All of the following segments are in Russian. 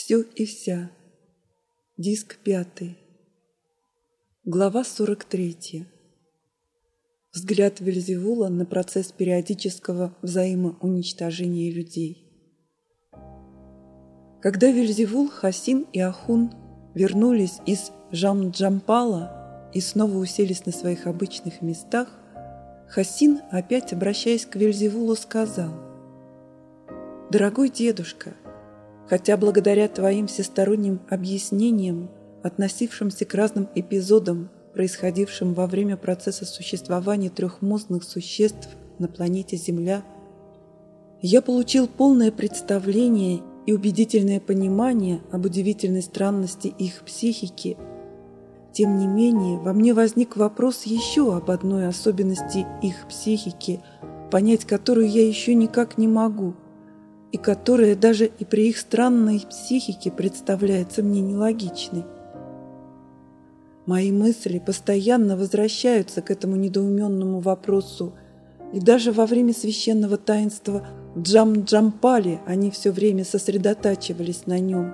Все и вся. Диск 5. Глава 43. Взгляд Вельзевула на процесс периодического взаимоуничтожения людей. Когда Вельзевул, Хасин и Ахун вернулись из Джамджампала и снова уселись на своих обычных местах, Хасин, опять обращаясь к Вельзевулу, сказал: «Дорогой дедушка, хотя благодаря твоим всесторонним объяснениям, относившимся к разным эпизодам, происходившим во время процесса существования трехмозных существ на планете Земля, я получил полное представление и убедительное понимание об удивительной странности их психики, тем не менее во мне возник вопрос еще об одной особенности их психики, понять которую я еще никак не могу, и которая даже и при их странной психике представляется мне нелогичной. Мои мысли постоянно возвращаются к этому недоуменному вопросу, и даже во время священного таинства в Джамджампале они все время сосредотачивались на нем.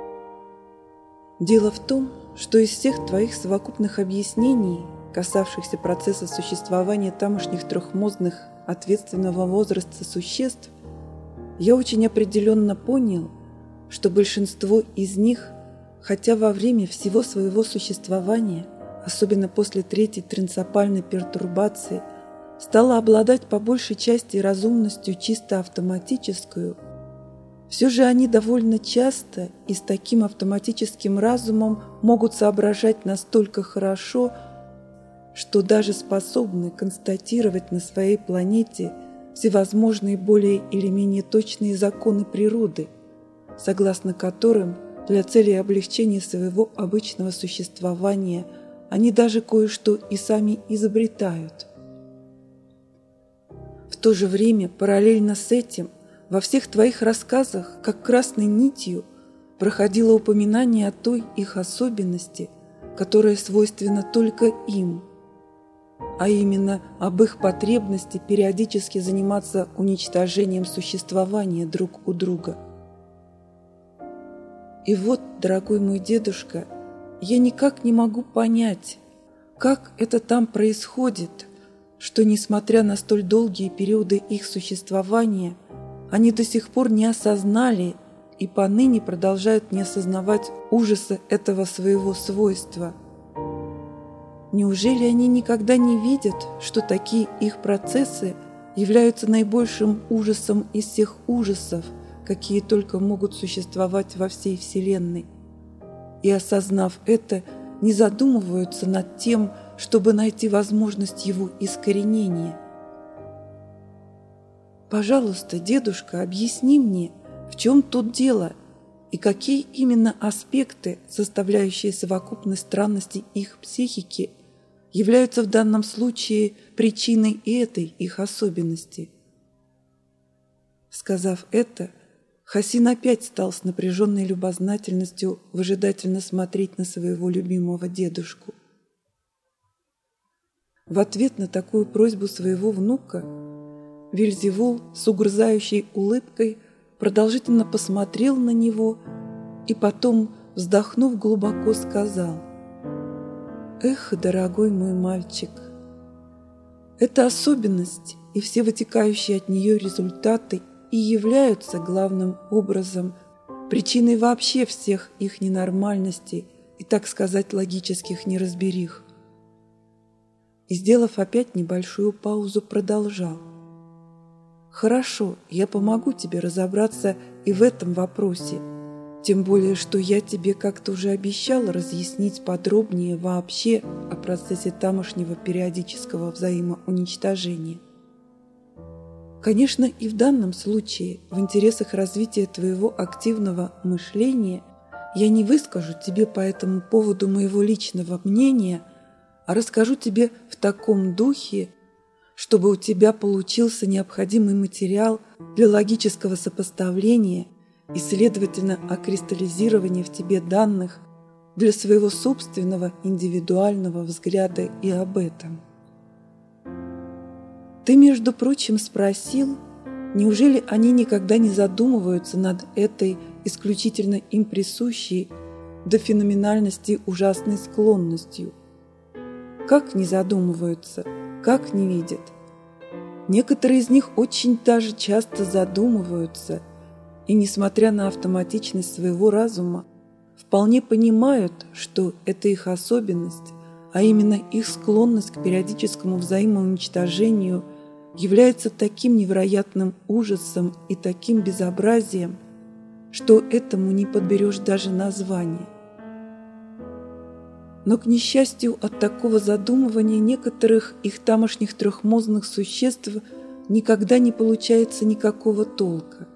Дело в том, что из всех твоих совокупных объяснений, касавшихся процесса существования тамошних трехмозных ответственного возраста существ, я очень определенно понял, что большинство из них, хотя во время всего своего существования, особенно после третьей трансопальной пертурбации, стало обладать по большей части разумностью чисто автоматическую, все же они довольно часто и с таким автоматическим разумом могут соображать настолько хорошо, что даже способны констатировать на своей планете всевозможные более или менее точные законы природы, согласно которым для целей облегчения своего обычного существования они даже кое-что и сами изобретают. В то же время, параллельно с этим, во всех твоих рассказах, как красной нитью, проходило упоминание о той их особенности, которая свойственна только им, а именно об их потребности периодически заниматься уничтожением существования друг у друга. И вот, дорогой мой дедушка, я никак не могу понять, как это там происходит, что, несмотря на столь долгие периоды их существования, они до сих пор не осознали и поныне продолжают не осознавать ужаса этого своего свойства. Неужели они никогда не видят, что такие их процессы являются наибольшим ужасом из всех ужасов, какие только могут существовать во всей Вселенной? И, осознав это, не задумываются над тем, чтобы найти возможность его искоренения. Пожалуйста, дедушка, объясни мне, в чем тут дело, и какие именно аспекты, составляющие совокупность странностей их психики, являются в данном случае причиной и этой их особенности. Сказав это, Хасин опять стал с напряженной любознательностью выжидательно смотреть на своего любимого дедушку. В ответ на такую просьбу своего внука Вельзевул с угрызающей улыбкой продолжительно посмотрел на него и потом, вздохнув глубоко, сказал: «Эх, дорогой мой мальчик, эта особенность и все вытекающие от нее результаты и являются главным образом причиной вообще всех их ненормальностей и, так сказать, логических неразберих». И, сделав опять небольшую паузу, продолжал: «Хорошо, я помогу тебе разобраться и в этом вопросе, тем более, что я тебе как-то уже обещал разъяснить подробнее вообще о процессе тамошнего периодического взаимоуничтожения. Конечно, и в данном случае, в интересах развития твоего активного мышления, я не выскажу тебе по этому поводу моего личного мнения, а расскажу тебе в таком духе, чтобы у тебя получился необходимый материал для логического сопоставления и, следовательно, окристаллизирования в тебе данных для своего собственного индивидуального взгляда и об этом. Ты, между прочим, спросил, неужели они никогда не задумываются над этой исключительно им присущей, до феноменальности ужасной склонностью. Как не задумываются, как не видят. Некоторые из них очень даже часто задумываются и, несмотря на автоматичность своего разума, вполне понимают, что это их особенность, а именно их склонность к периодическому взаимоуничтожению является таким невероятным ужасом и таким безобразием, что этому не подберешь даже название. Но, к несчастью, от такого задумывания некоторых их тамошних трехмозных существ никогда не получается никакого толка.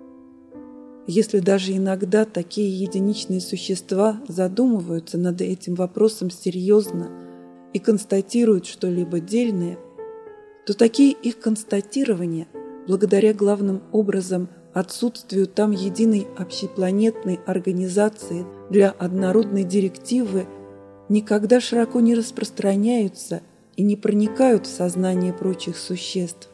Если даже иногда такие единичные существа задумываются над этим вопросом серьезно и констатируют что-либо дельное, то такие их констатирования, благодаря главным образом отсутствию там единой общепланетной организации для однородной директивы, никогда широко не распространяются и не проникают в сознание прочих существ.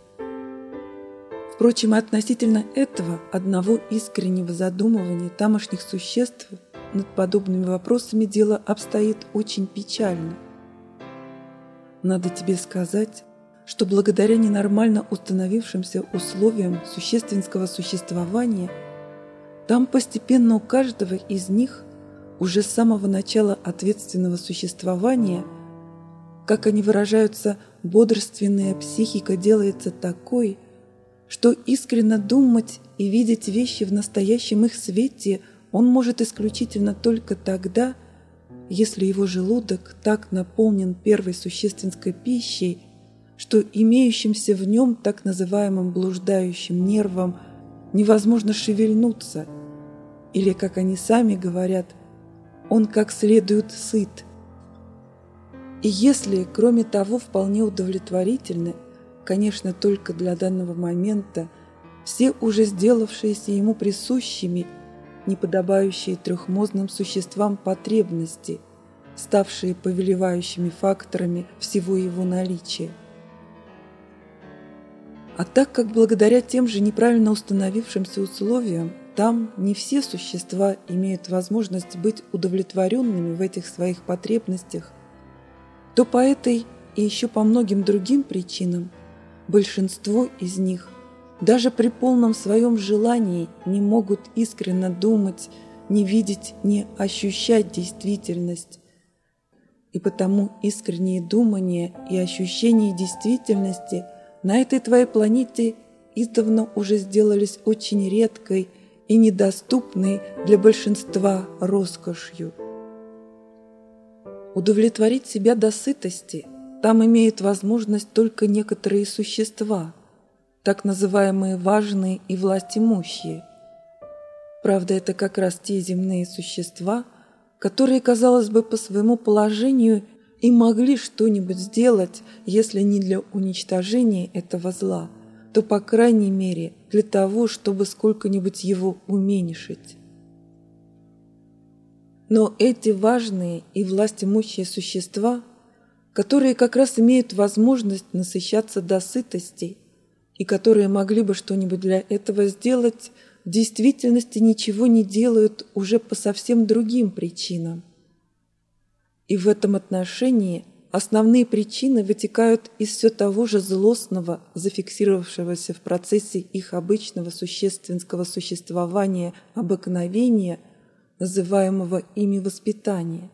Впрочем, относительно этого одного искреннего задумывания тамошних существ над подобными вопросами дело обстоит очень печально. Надо тебе сказать, что благодаря ненормально установившимся условиям существенского существования там постепенно у каждого из них уже с самого начала ответственного существования, как они выражаются, бодрственная психика делается такой, что искренно думать и видеть вещи в настоящем их свете он может исключительно только тогда, если его желудок так наполнен первой существенской пищей, что имеющимся в нем так называемым блуждающим нервом невозможно шевельнуться, или, как они сами говорят, он как следует сыт. И если, кроме того, вполне удовлетворительны, конечно, только для данного момента, все уже сделавшиеся ему присущими, неподобающие трехмозным существам потребности, ставшие повелевающими факторами всего его наличия. А так как благодаря тем же неправильно установившимся условиям там не все существа имеют возможность быть удовлетворенными в этих своих потребностях, то по этой и еще по многим другим причинам большинство из них даже при полном своем желании не могут искренно думать, не видеть, не ощущать действительность. И потому искреннее думание и ощущение действительности на этой твоей планете издавна уже сделались очень редкой и недоступной для большинства роскошью. Удовлетворить себя до сытости там имеют возможность только некоторые существа, так называемые важные и властимущие. Правда, это как раз те земные существа, которые, казалось бы, по своему положению и могли что-нибудь сделать, если не для уничтожения этого зла, то, по крайней мере, для того, чтобы сколько-нибудь его уменьшить. Но эти важные и властимущие существа, которые как раз имеют возможность насыщаться до сытости и которые могли бы что-нибудь для этого сделать, в действительности ничего не делают уже по совсем другим причинам. И в этом отношении основные причины вытекают из все того же злостного, зафиксировавшегося в процессе их обычного существенного существования обыкновения, называемого ими воспитание.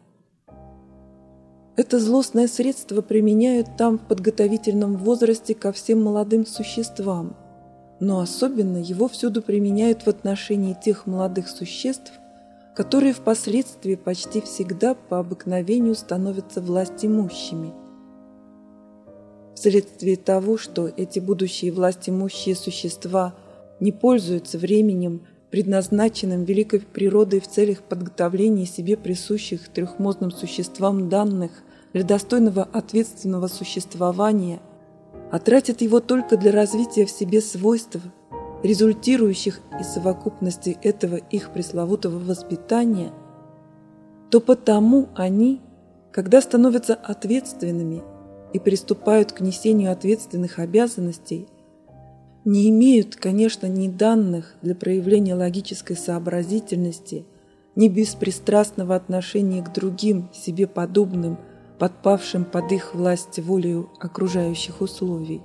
Это злостное средство применяют там в подготовительном возрасте ко всем молодым существам, но особенно его всюду применяют в отношении тех молодых существ, которые впоследствии почти всегда по обыкновению становятся властимущими. Вследствие того, что эти будущие властимущие существа не пользуются временем, предназначенным великой природой в целях подготовления себе присущих трехмозным существам данных для достойного ответственного существования, а тратят его только для развития в себе свойств, результирующих из совокупности этого их пресловутого воспитания, то потому они, когда становятся ответственными и приступают к несению ответственных обязанностей, не имеют, конечно, ни данных для проявления логической сообразительности, ни беспристрастного отношения к другим, себе подобным, подпавшим под их власть волею окружающих условий.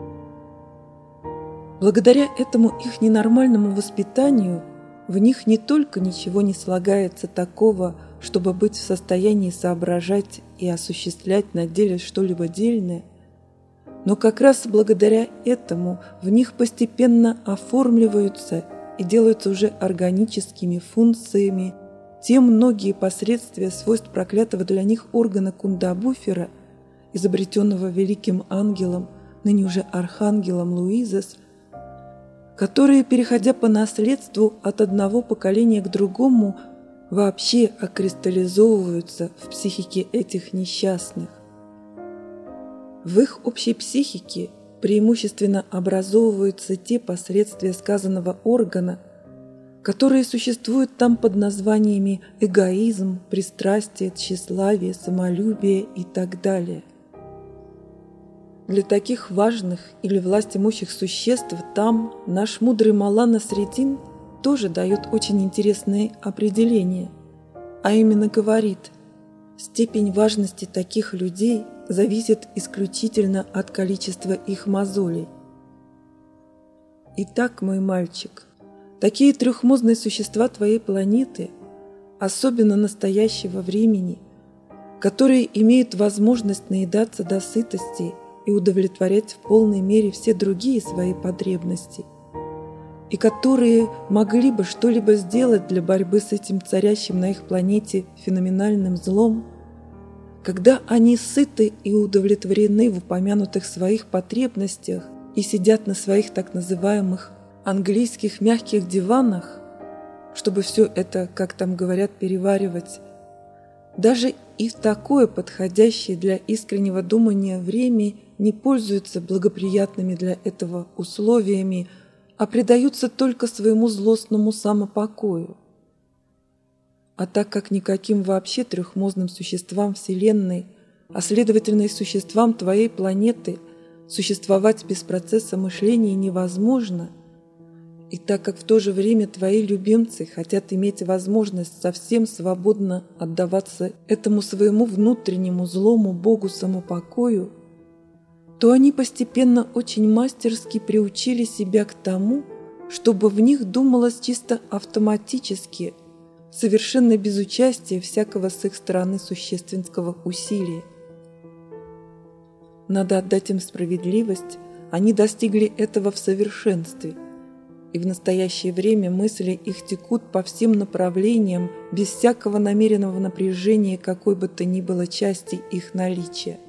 Благодаря этому их ненормальному воспитанию в них не только ничего не слагается такого, чтобы быть в состоянии соображать и осуществлять на деле что-либо дельное, но как раз благодаря этому в них постепенно оформливаются и делаются уже органическими функциями те многие последствия свойств проклятого для них органа Кундабуфера, изобретенного великим ангелом, ныне уже архангелом Луизес, которые, переходя по наследству от одного поколения к другому, вообще окристаллизовываются в психике этих несчастных. В их общей психике преимущественно образовываются те последствия сказанного органа, которые существуют там под названиями эгоизм, пристрастие, тщеславие, самолюбие и так далее. Для таких важных или властимущих существ там наш мудрый Маллана Средин тоже дает очень интересное определение, а именно говорит: степень важности таких людей зависит исключительно от количества их мозолей. Итак, мой мальчик, такие трехмозные существа твоей планеты, особенно настоящего времени, которые имеют возможность наедаться до сытости и удовлетворять в полной мере все другие свои потребности, и которые могли бы что-либо сделать для борьбы с этим царящим на их планете феноменальным злом, когда они сыты и удовлетворены в упомянутых своих потребностях и сидят на своих так называемых английских мягких диванах, чтобы все это, как там говорят, переваривать, даже и в такое подходящее для искреннего думания время не пользуются благоприятными для этого условиями, а предаются только своему злостному самопокою. А так как никаким вообще трехмозным существам Вселенной, а следовательно и существам твоей планеты, существовать без процесса мышления невозможно, и так как в то же время твои любимцы хотят иметь возможность совсем свободно отдаваться этому своему внутреннему злому Богу самопокою, то они постепенно очень мастерски приучили себя к тому, чтобы в них думалось чисто автоматически, совершенно без участия всякого с их стороны существенского усилия. Надо отдать им справедливость, они достигли этого в совершенстве, и в настоящее время мысли их текут по всем направлениям без всякого намеренного напряжения какой бы то ни было части их наличия.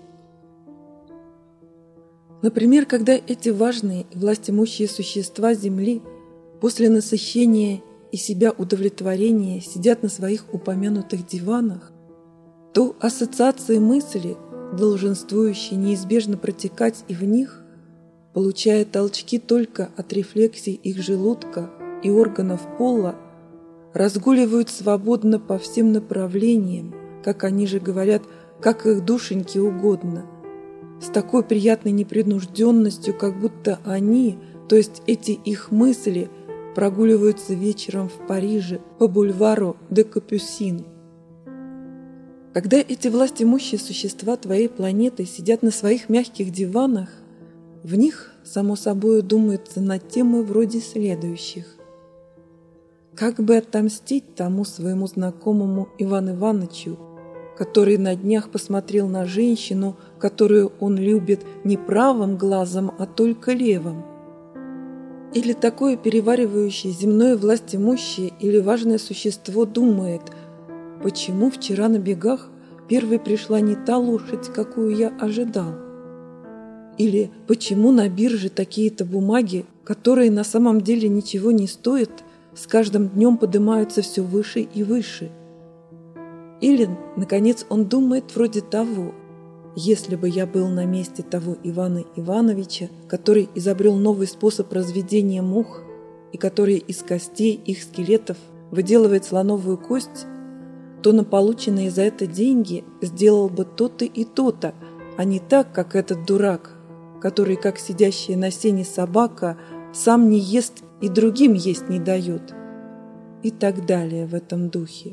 Например, когда эти важные и властимущие существа Земли после насыщения и себя удовлетворения сидят на своих упомянутых диванах, то ассоциации мысли, долженствующие неизбежно протекать и в них, получая толчки только от рефлексий их желудка и органов пола, разгуливают свободно по всем направлениям, как они же говорят, как их душеньке угодно, с такой приятной непринужденностью, как будто они, то есть эти их мысли, прогуливаются вечером в Париже по бульвару де Капюсин. Когда эти властимущие существа твоей планеты сидят на своих мягких диванах, в них, само собой, думается над темой вроде следующих: как бы отомстить тому своему знакомому Ивану Ивановичу, который на днях посмотрел на женщину, которую он любит не правым глазом, а только левым. Или такое переваривающее земное властимущее или важное существо думает: почему вчера на бегах первой пришла не та лошадь, какую я ожидал? Или почему на бирже такие-то бумаги, которые на самом деле ничего не стоят, с каждым днем поднимаются все выше и выше? Или, наконец, он думает вроде того: если бы я был на месте того Ивана Ивановича, который изобрел новый способ разведения мух и который из костей их скелетов выделывает слоновую кость, то на полученные за это деньги сделал бы то-то и то-то, а не так, как этот дурак, который, как сидящая на сене собака, сам не ест и другим есть не дает. И так далее в этом духе.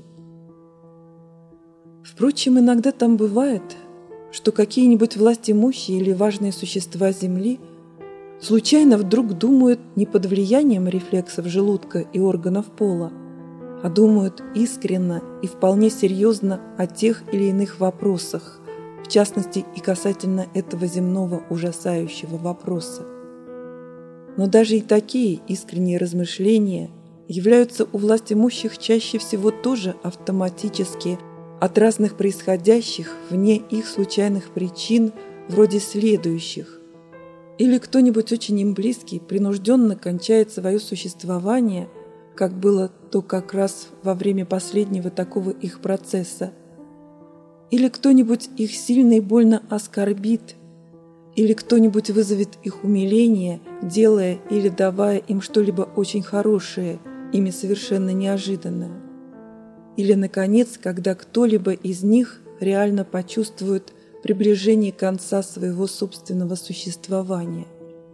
Впрочем, иногда там бывает, что какие-нибудь властимущие или важные существа Земли случайно вдруг думают не под влиянием рефлексов желудка и органов пола, а думают искренно и вполне серьезно о тех или иных вопросах, в частности и касательно этого земного ужасающего вопроса. Но даже и такие искренние размышления являются у властимущих чаще всего тоже автоматически от разных происходящих вне их случайных причин, вроде следующих. Или кто-нибудь очень им близкий принужденно кончает свое существование, как было то как раз во время последнего такого их процесса. Или кто-нибудь их сильно и больно оскорбит, или кто-нибудь вызовет их умиление, делая или давая им что-либо очень хорошее, ими совершенно неожиданное. Или, наконец, когда кто-либо из них реально почувствует приближение конца своего собственного существования.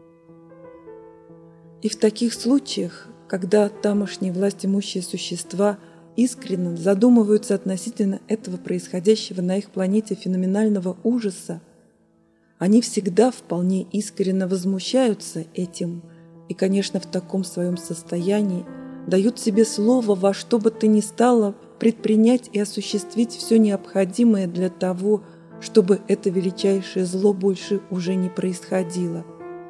И в таких случаях, когда тамошние властимущие существа искренне задумываются относительно этого происходящего на их планете феноменального ужаса, они всегда вполне искренне возмущаются этим и, конечно, в таком своем состоянии дают себе слово во что бы то ни стало предпринять и осуществить все необходимое для того, чтобы это величайшее зло больше уже не происходило.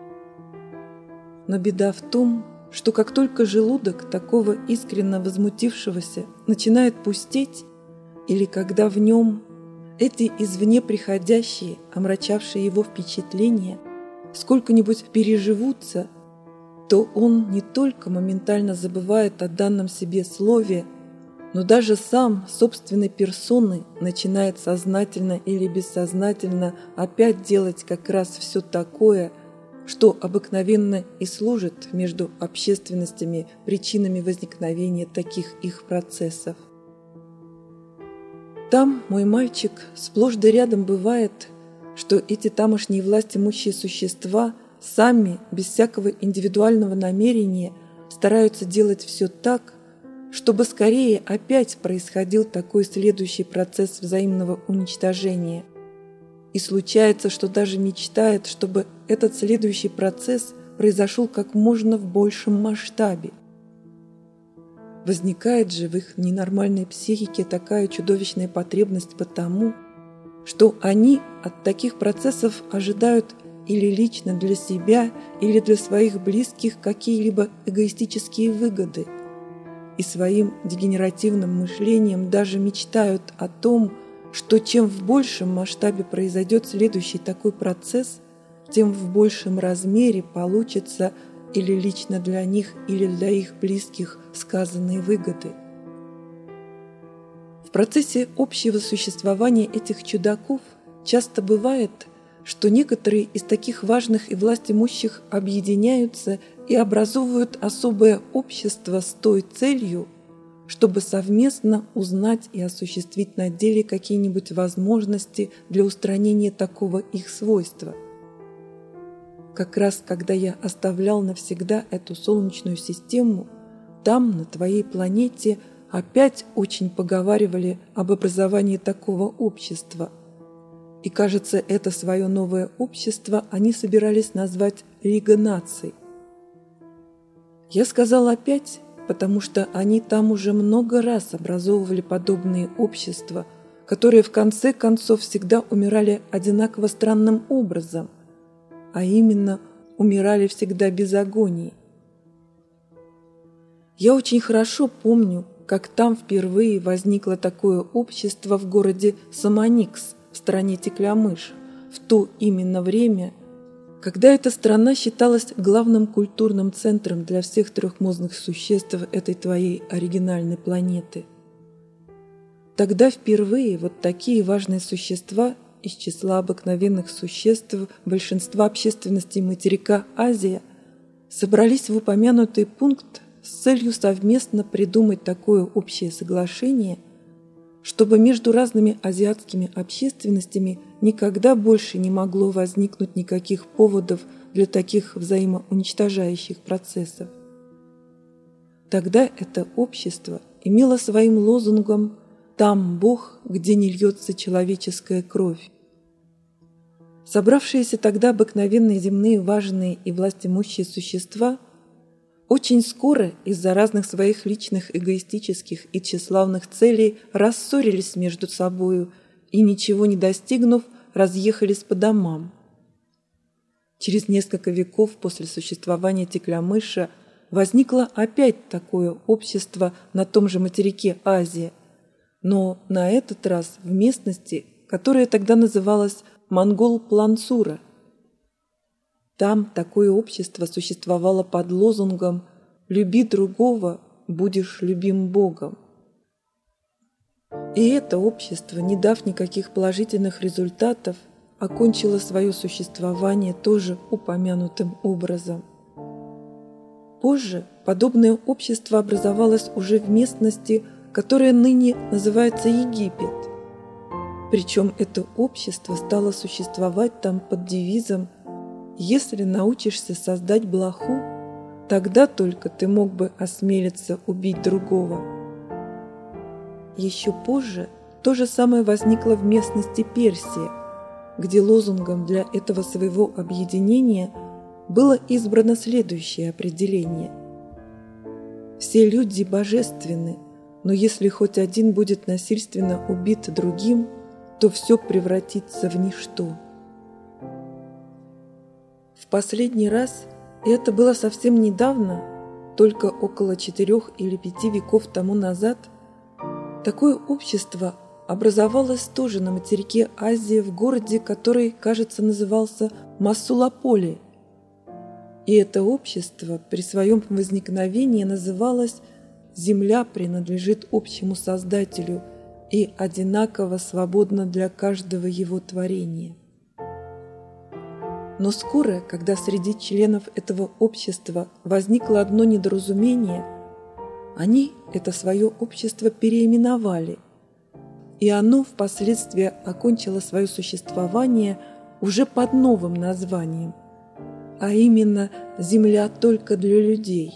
Но беда в том, что как только желудок такого искренне возмутившегося начинает пустеть, или когда в нем эти извне приходящие, омрачавшие его впечатления, сколько-нибудь переживутся, то он не только моментально забывает о данном себе слове, но даже сам собственной персоной начинает сознательно или бессознательно опять делать как раз все такое, что обыкновенно и служит между общественностями причинами возникновения таких их процессов. Там, мой мальчик, сплошь да рядом бывает, что эти тамошние властимущие существа сами, без всякого индивидуального намерения, стараются делать все так, чтобы скорее опять происходил такой следующий процесс взаимного уничтожения. И случается, что даже мечтает, чтобы этот следующий процесс произошел как можно в большем масштабе. Возникает же в их ненормальной психике такая чудовищная потребность потому, что они от таких процессов ожидают или лично для себя, или для своих близких какие-либо эгоистические выгоды, и своим дегенеративным мышлением даже мечтают о том, что чем в большем масштабе произойдет следующий такой процесс, тем в большем размере получится или лично для них, или для их близких сказанные выгоды. В процессе общего существования этих чудаков часто бывает, что некоторые из таких важных и властимущих объединяются и образовывают особое общество с той целью, чтобы совместно узнать и осуществить на деле какие-нибудь возможности для устранения такого их свойства. Как раз когда я оставлял навсегда эту солнечную систему, там, на твоей планете, опять очень поговаривали об образовании такого общества. И, кажется, это свое новое общество они собирались назвать Лига наций. Я сказал опять, потому что они там уже много раз образовывали подобные общества, которые в конце концов всегда умирали одинаково странным образом, а именно умирали всегда без агонии. Я очень хорошо помню, как там впервые возникло такое общество в городе Самоникс в стране Теклямыш в то именно время, когда эта страна считалась главным культурным центром для всех трехмозных существ этой твоей оригинальной планеты. Тогда впервые вот такие важные существа из числа обыкновенных существ большинства общественностей материка Азия собрались в упомянутый пункт с целью совместно придумать такое общее соглашение, чтобы между разными азиатскими общественностями никогда больше не могло возникнуть никаких поводов для таких взаимоуничтожающих процессов. Тогда это общество имело своим лозунгом «Там Бог, где не льется человеческая кровь». Собравшиеся тогда обыкновенные земные важные и властимущие существа очень скоро из-за разных своих личных эгоистических и тщеславных целей рассорились между собою и, ничего не достигнув, разъехались по домам. Через несколько веков после существования Теклямыша возникло опять такое общество на том же материке Азия, но на этот раз в местности, которая тогда называлась Монгол-Плансура. Там такое общество существовало под лозунгом «Люби другого, будешь любим Богом». И это общество, не дав никаких положительных результатов, окончило свое существование тоже упомянутым образом. Позже подобное общество образовалось уже в местности, которая ныне называется Египет. Причем это общество стало существовать там под девизом «Если научишься создать блоху, тогда только ты мог бы осмелиться убить другого». Еще позже то же самое возникло в местности Персия, где лозунгом для этого своего объединения было избрано следующее определение: «Все люди божественны, но если хоть один будет насильственно убит другим, то все превратится в ничто». В последний раз, и это было совсем недавно, только около 4 или 5 веков тому назад, такое общество образовалось тоже на материке Азии в городе, который, кажется, назывался Массулаполи. И это общество при своем возникновении называлось «Земля принадлежит общему Создателю и одинаково свободна для каждого его творения». Но скоро, когда среди членов этого общества возникло одно недоразумение, они это свое общество переименовали, и оно впоследствии окончило свое существование уже под новым названием, а именно «Земля только для людей».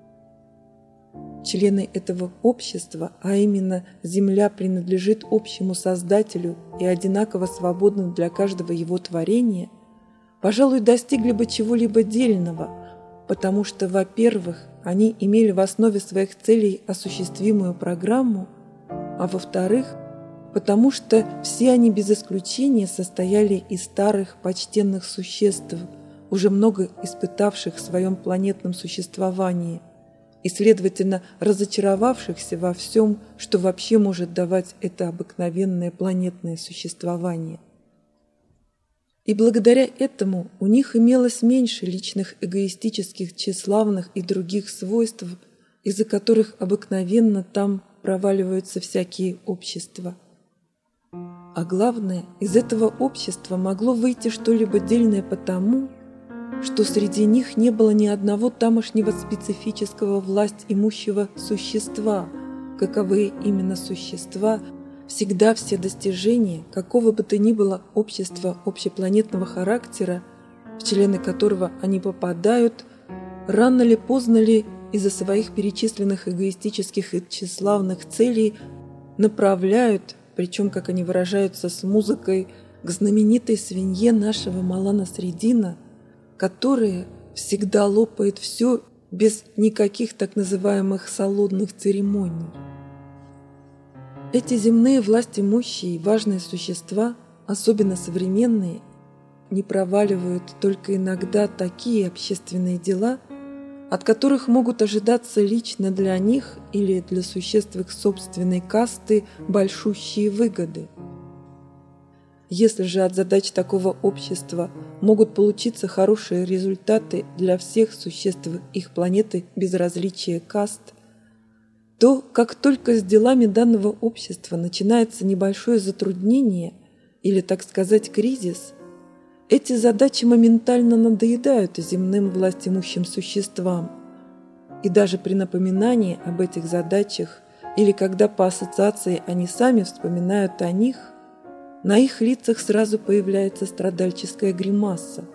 Члены этого общества, а именно «Земля принадлежит общему Создателю и одинаково свободна для каждого его творения», пожалуй, достигли бы чего-либо дельного, потому что, во-первых, они имели в основе своих целей осуществимую программу, а во-вторых, потому что все они без исключения состояли из старых почтенных существ, уже много испытавших в своем планетном существовании и, следовательно, разочаровавшихся во всем, что вообще может давать это обыкновенное планетное существование. И благодаря этому у них имелось меньше личных эгоистических, тщеславных и других свойств, из-за которых обыкновенно там проваливаются всякие общества. А главное, из этого общества могло выйти что-либо дельное потому, что среди них не было ни одного тамошнего специфического власть имущего существа, каковы именно существа, всегда все достижения, какого бы то ни было общества общепланетного характера, в члены которого они попадают, рано ли поздно ли из-за своих перечисленных эгоистических и тщеславных целей направляют, причем, как они выражаются, с музыкой, к знаменитой свинье нашего Малана Средина, которая всегда лопает все без никаких так называемых салонных церемоний. Эти земные властимущие и важные существа, особенно современные, не проваливают только иногда такие общественные дела, от которых могут ожидаться лично для них или для существ их собственной касты большущие выгоды. Если же от задач такого общества могут получиться хорошие результаты для всех существ их планеты без различия каст, то, как только с делами данного общества начинается небольшое затруднение или, так сказать, кризис, эти задачи моментально надоедают земным властимущим существам. И даже при напоминании об этих задачах или когда по ассоциации они сами вспоминают о них, на их лицах сразу появляется страдальческая гримаса.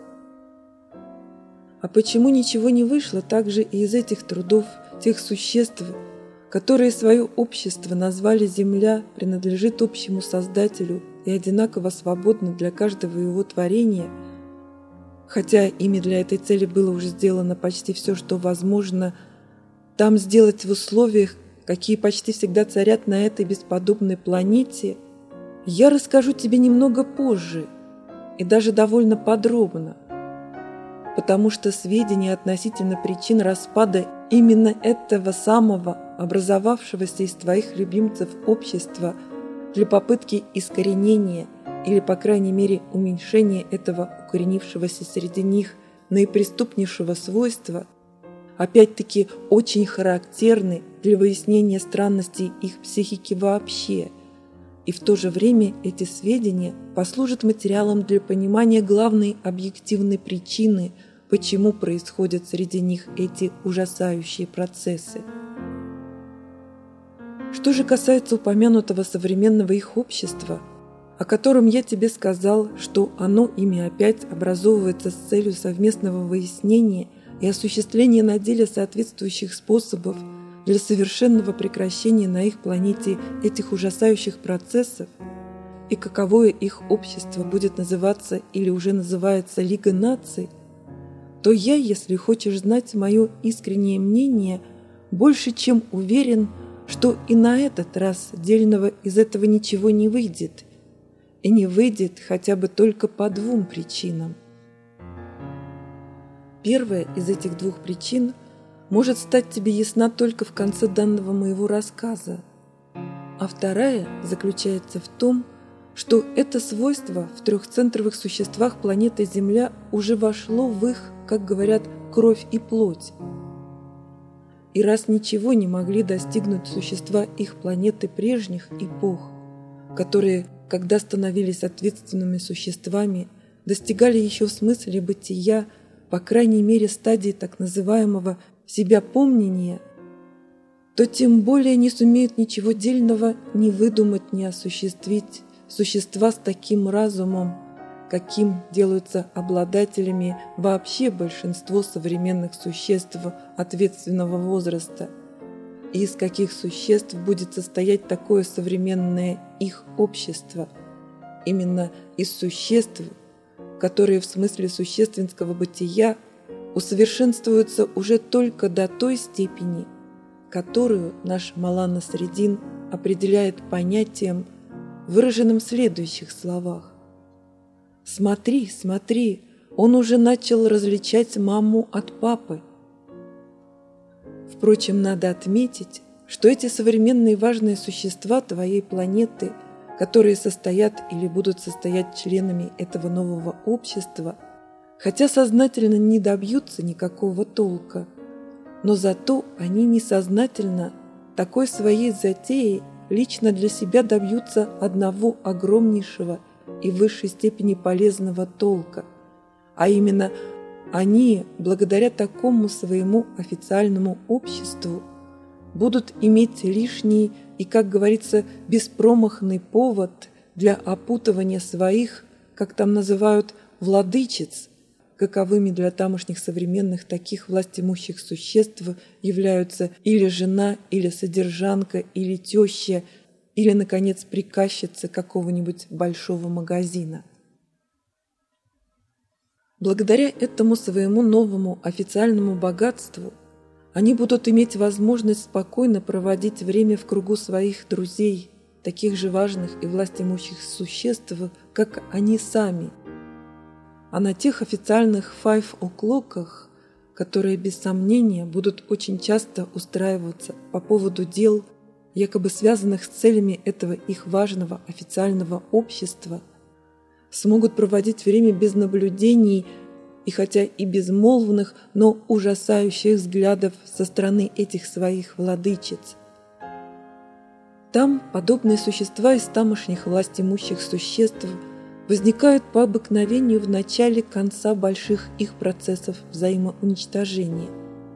А почему ничего не вышло также и из этих трудов тех существ, которые свое общество назвали «Земля принадлежит общему Создателю и одинаково свободна для каждого его творения», хотя ими для этой цели было уже сделано почти все, что возможно там сделать в условиях, какие почти всегда царят на этой бесподобной планете, я расскажу тебе немного позже и даже довольно подробно, потому что сведения относительно причин распада именно этого самого образовавшегося из твоих любимцев общества для попытки искоренения или, по крайней мере, уменьшения этого укоренившегося среди них наипреступнейшего свойства, опять-таки очень характерны для выяснения странностей их психики вообще, и в то же время эти сведения послужат материалом для понимания главной объективной причины, почему происходят среди них эти ужасающие процессы. Что же касается упомянутого современного их общества, о котором я тебе сказал, что оно ими опять образовывается с целью совместного выяснения и осуществления на деле соответствующих способов для совершенного прекращения на их планете этих ужасающих процессов, и каковое их общество будет называться или уже называется Лига наций, то я, если хочешь знать мое искреннее мнение, больше чем уверен, что и на этот раз дельного из этого ничего не выйдет, и не выйдет хотя бы только по двум причинам. Первая из этих двух причин может стать тебе ясна только в конце данного моего рассказа, а вторая заключается в том, что это свойство в трехцентровых существах планеты Земля уже вошло в их, как говорят, кровь и плоть. И раз ничего не могли достигнуть существа их планеты прежних эпох, которые, когда становились ответственными существами, достигали еще в смысле бытия, по крайней мере стадии так называемого себя-помнения, то тем более не сумеют ничего дельного ни выдумать, ни осуществить существа с таким разумом, каким делаются обладателями вообще большинство современных существ ответственного возраста, и из каких существ будет состоять такое современное их общество, именно из существ, которые в смысле существенского бытия усовершенствуются уже только до той степени, которую наш Малана Средин определяет понятием, выраженным в следующих словах. «Смотри, смотри, он уже начал различать маму от папы». Впрочем, надо отметить, что эти современные важные существа твоей планеты, которые состоят или будут состоять членами этого нового общества, хотя сознательно не добьются никакого толка, но зато они несознательно такой своей затеей лично для себя добьются одного огромнейшего и в высшей степени полезного толка, а именно они, благодаря такому своему официальному обществу, будут иметь лишний и, как говорится, беспромахный повод для опутывания своих, как там называют, владычиц, каковыми для тамошних современных таких властимущих существ являются или жена, или содержанка, или теща, или, наконец, приказчица какого-нибудь большого магазина. Благодаря этому своему новому официальному богатству они будут иметь возможность спокойно проводить время в кругу своих друзей, таких же важных и властимущих существ, как они сами. А на тех официальных файв-о'клоках, которые без сомнения будут очень часто устраиваться по поводу дел, якобы связанных с целями этого их важного официального общества, смогут проводить время без наблюдений и хотя и безмолвных, но ужасающих взглядов со стороны этих своих владычиц. Там подобные существа из тамошних властимущих существ возникают по обыкновению в начале конца больших их процессов взаимоуничтожения.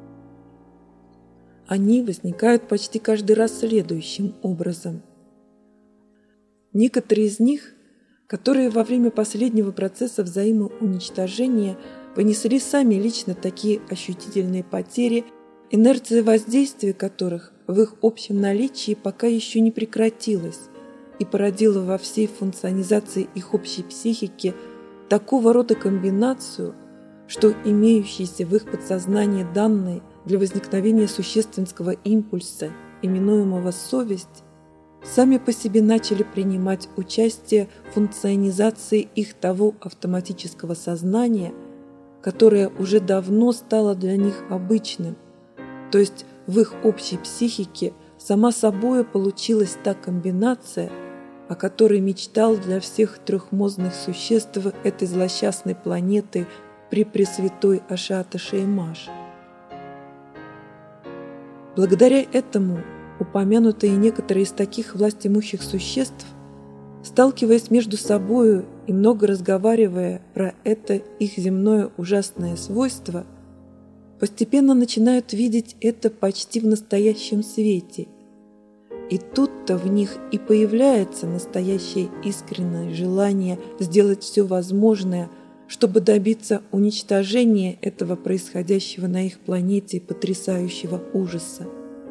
Они возникают почти каждый раз следующим образом. Некоторые из них, которые во время последнего процесса взаимоуничтожения понесли сами лично такие ощутительные потери, инерция воздействия которых в их общем наличии пока еще не прекратилась и породила во всей функционизации их общей психики такого рода комбинацию, что имеющиеся в их подсознании данные для возникновения существенского импульса, именуемого совесть, сами по себе начали принимать участие в функционизации их того автоматического сознания, которое уже давно стало для них обычным, то есть в их общей психике сама собою получилась та комбинация, о которой мечтал для всех трехмозных существ этой злосчастной планеты при Пресвятой Ашата-Шеймаш. Благодаря этому упомянутые некоторые из таких властимущих существ, сталкиваясь между собою и много разговаривая про это их земное ужасное свойство, постепенно начинают видеть это почти в настоящем свете. И тут-то в них и появляется настоящее искреннее желание сделать все возможное, чтобы добиться уничтожения этого происходящего на их планете потрясающего ужаса.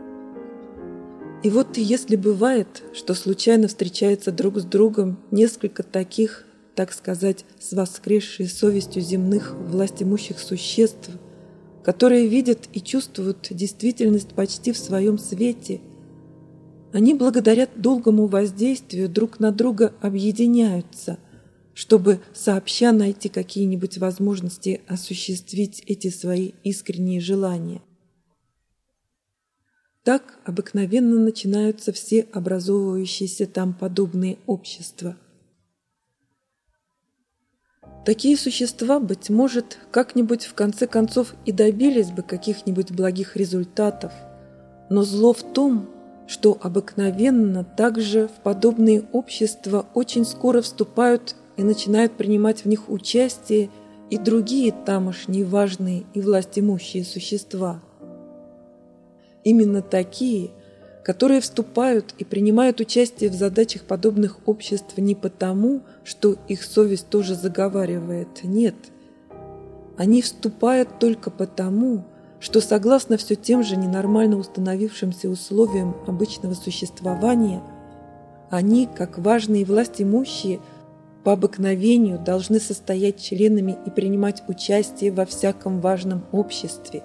И вот если бывает, что случайно встречается друг с другом несколько таких, так сказать, с воскресшей совестью земных властимущих существ, которые видят и чувствуют действительность почти в своем свете, они благодаря долгому воздействию друг на друга объединяются, чтобы сообща найти какие-нибудь возможности осуществить эти свои искренние желания. Так обыкновенно начинаются все образовывающиеся там подобные общества. Такие существа, быть может, как-нибудь в конце концов и добились бы каких-нибудь благих результатов, но зло в том, что обыкновенно также в подобные общества очень скоро вступают и начинают принимать в них участие и другие тамошние важные и властимущие существа. Именно такие, которые вступают и принимают участие в задачах подобных обществ не потому, что их совесть тоже заговаривает, нет. Они вступают только потому, что согласно все тем же ненормально установившимся условиям обычного существования, они, как важные властимущие, по обыкновению должны состоять членами и принимать участие во всяком важном обществе.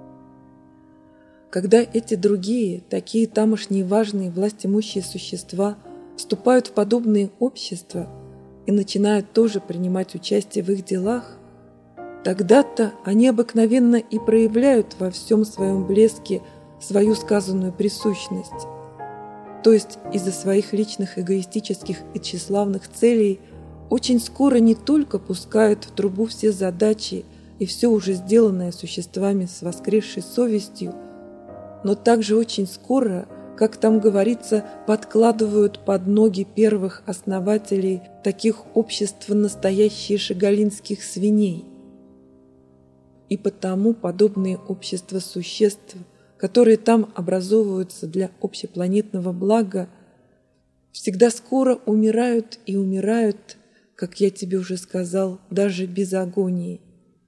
Когда эти другие, такие тамошние важные властимущие существа вступают в подобные общества и начинают тоже принимать участие в их делах, тогда-то они обыкновенно и проявляют во всем своем блеске свою сказанную присущность, то есть из-за своих личных эгоистических и тщеславных целей очень скоро не только пускают в трубу все задачи и все уже сделанное существами с воскресшей совестью, но также очень скоро, как там говорится, подкладывают под ноги первых основателей таких обществ настоящие шагалинских свиней. И потому подобные общества существ, которые там образовываются для общепланетного блага, всегда скоро умирают и умирают, как я тебе уже сказал, даже без агонии.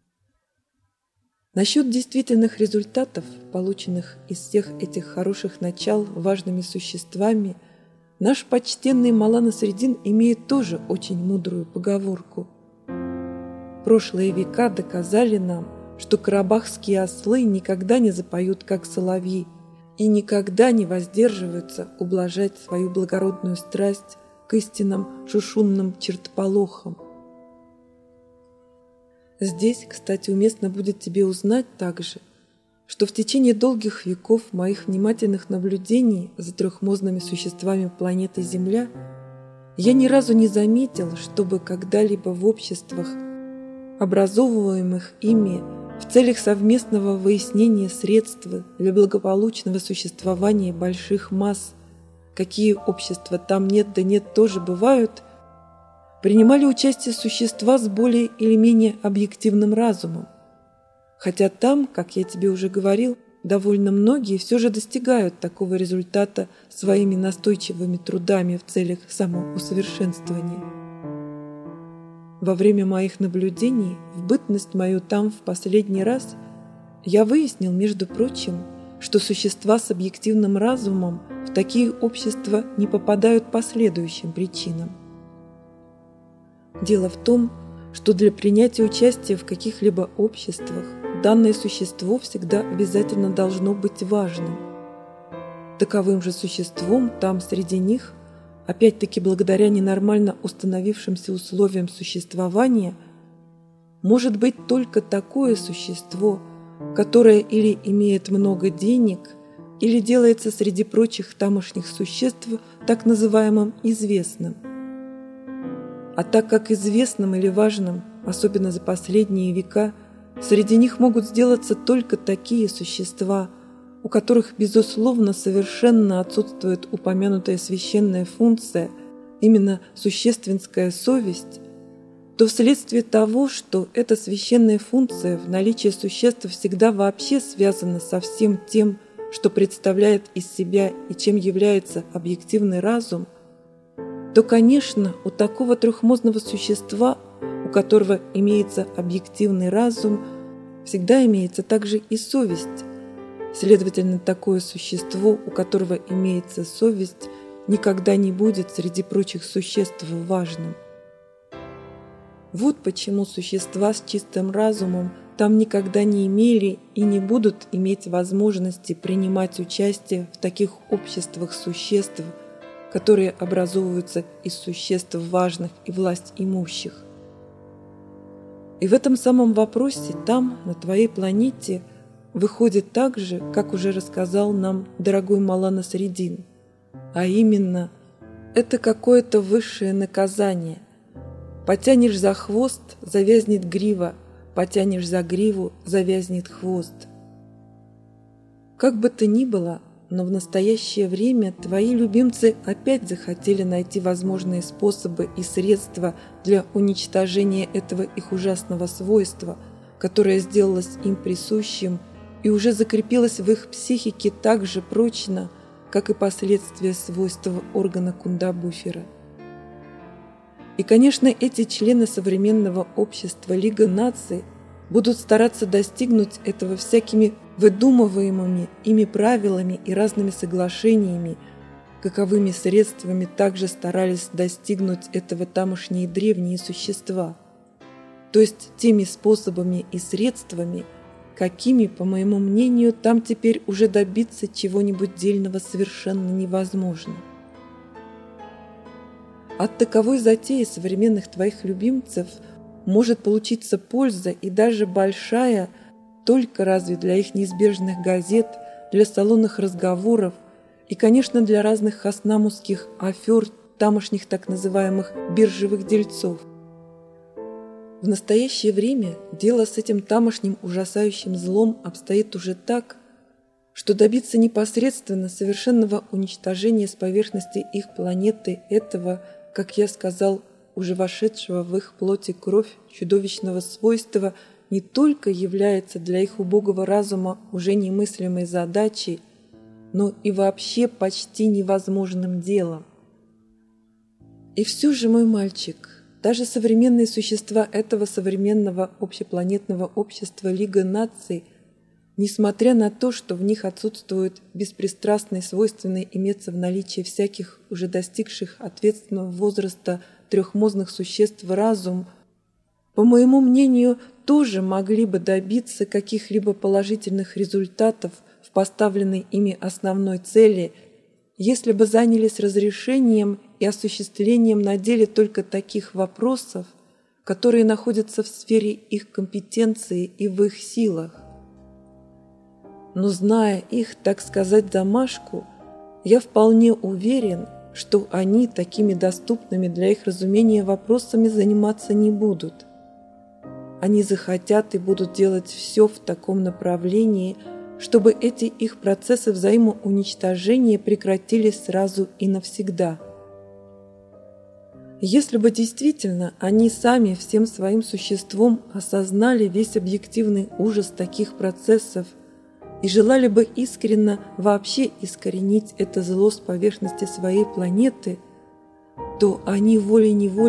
Насчет действительных результатов, полученных из всех этих хороших начал важными существами, наш почтенный Мала Насреддин имеет тоже очень мудрую поговорку. Прошлые века доказали нам, что карабахские ослы никогда не запоют, как соловьи, и никогда не воздерживаются ублажать свою благородную страсть к истинным шушунным чертополохам. Здесь, кстати, уместно будет тебе узнать также, что в течение долгих веков моих внимательных наблюдений за трехмозными существами планеты Земля я ни разу не заметил, чтобы когда-либо в обществах, образовываемых ими в целях совместного выяснения средств для благополучного существования больших масс, какие общества там нет да нет тоже бывают, принимали участие существа с более или менее объективным разумом. Хотя там, как я тебе уже говорил, довольно многие все же достигают такого результата своими настойчивыми трудами в целях самоусовершенствования. Во время моих наблюдений, в бытность мою там в последний раз, я выяснил, между прочим, что существа с объективным разумом в такие общества не попадают по следующим причинам. Дело в том, что для принятия участия в каких-либо обществах данное существо всегда обязательно должно быть важным. Таковым же существом там среди них, опять-таки благодаря ненормально установившимся условиям существования, может быть только такое существо, которое или имеет много денег, или делается среди прочих тамошних существ так называемым известным. А так как известным или важным, особенно за последние века, среди них могут сделаться только такие существа, у которых, безусловно, совершенно отсутствует упомянутая священная функция, именно существенская совесть, то вследствие того, что эта священная функция в наличии существ всегда вообще связана со всем тем, что представляет из себя и чем является объективный разум, то, конечно, у такого трехмозного существа, у которого имеется объективный разум, всегда имеется также и совесть. Следовательно, такое существо, у которого имеется совесть, никогда не будет среди прочих существ важным. Вот почему существа с чистым разумом там никогда не имели и не будут иметь возможности принимать участие в таких обществах существ, которые образовываются из существ важных и власть имущих. И в этом самом вопросе там, на твоей планете, выходит так же, как уже рассказал нам дорогой Молла Насреддин, а именно, это какое-то высшее наказание. Потянешь за хвост – завязнет грива, потянешь за гриву – завязнет хвост. Как бы то ни было, но в настоящее время твои любимцы опять захотели найти возможные способы и средства для уничтожения этого их ужасного свойства, которое сделалось им присущим и уже закрепилось в их психике так же прочно, как и последствия свойства органа Кундабуфера. И, конечно, эти члены современного общества Лига наций будут стараться достигнуть этого всякими выдумываемыми ими правилами и разными соглашениями, каковыми средствами также старались достигнуть этого тамошние древние существа, то есть теми способами и средствами, какими, по моему мнению, там теперь уже добиться чего-нибудь дельного совершенно невозможно. От таковой затеи современных твоих любимцев может получиться польза и даже большая, только разве для их неизбежных газет, для салонных разговоров и, конечно, для разных хаснамусских афер тамошних так называемых биржевых дельцов. В настоящее время дело с этим тамошним ужасающим злом обстоит уже так, что добиться непосредственно совершенного уничтожения с поверхности их планеты этого, как я сказал, уже вошедшего в их плоть и кровь чудовищного свойства не только является для их убогого разума уже немыслимой задачей, но и вообще почти невозможным делом. И все же, мой мальчик, даже современные существа этого современного общепланетного общества Лига наций, несмотря на то, что в них отсутствует беспристрастный, свойственный иметься в наличии всяких уже достигших ответственного возраста трехмозных существ разум, по моему мнению, тоже могли бы добиться каких-либо положительных результатов в поставленной ими основной цели, если бы занялись разрешением и осуществлением на деле только таких вопросов, которые находятся в сфере их компетенции и в их силах. Но зная их, так сказать, замашку, я вполне уверен, что они такими доступными для их разумения вопросами заниматься не будут. Они захотят и будут делать все в таком направлении, чтобы эти их процессы взаимоуничтожения прекратились сразу и навсегда. Если бы действительно они сами всем своим существом осознали весь объективный ужас таких процессов и желали бы искренно вообще искоренить это зло с поверхности своей планеты, то они волей-неволей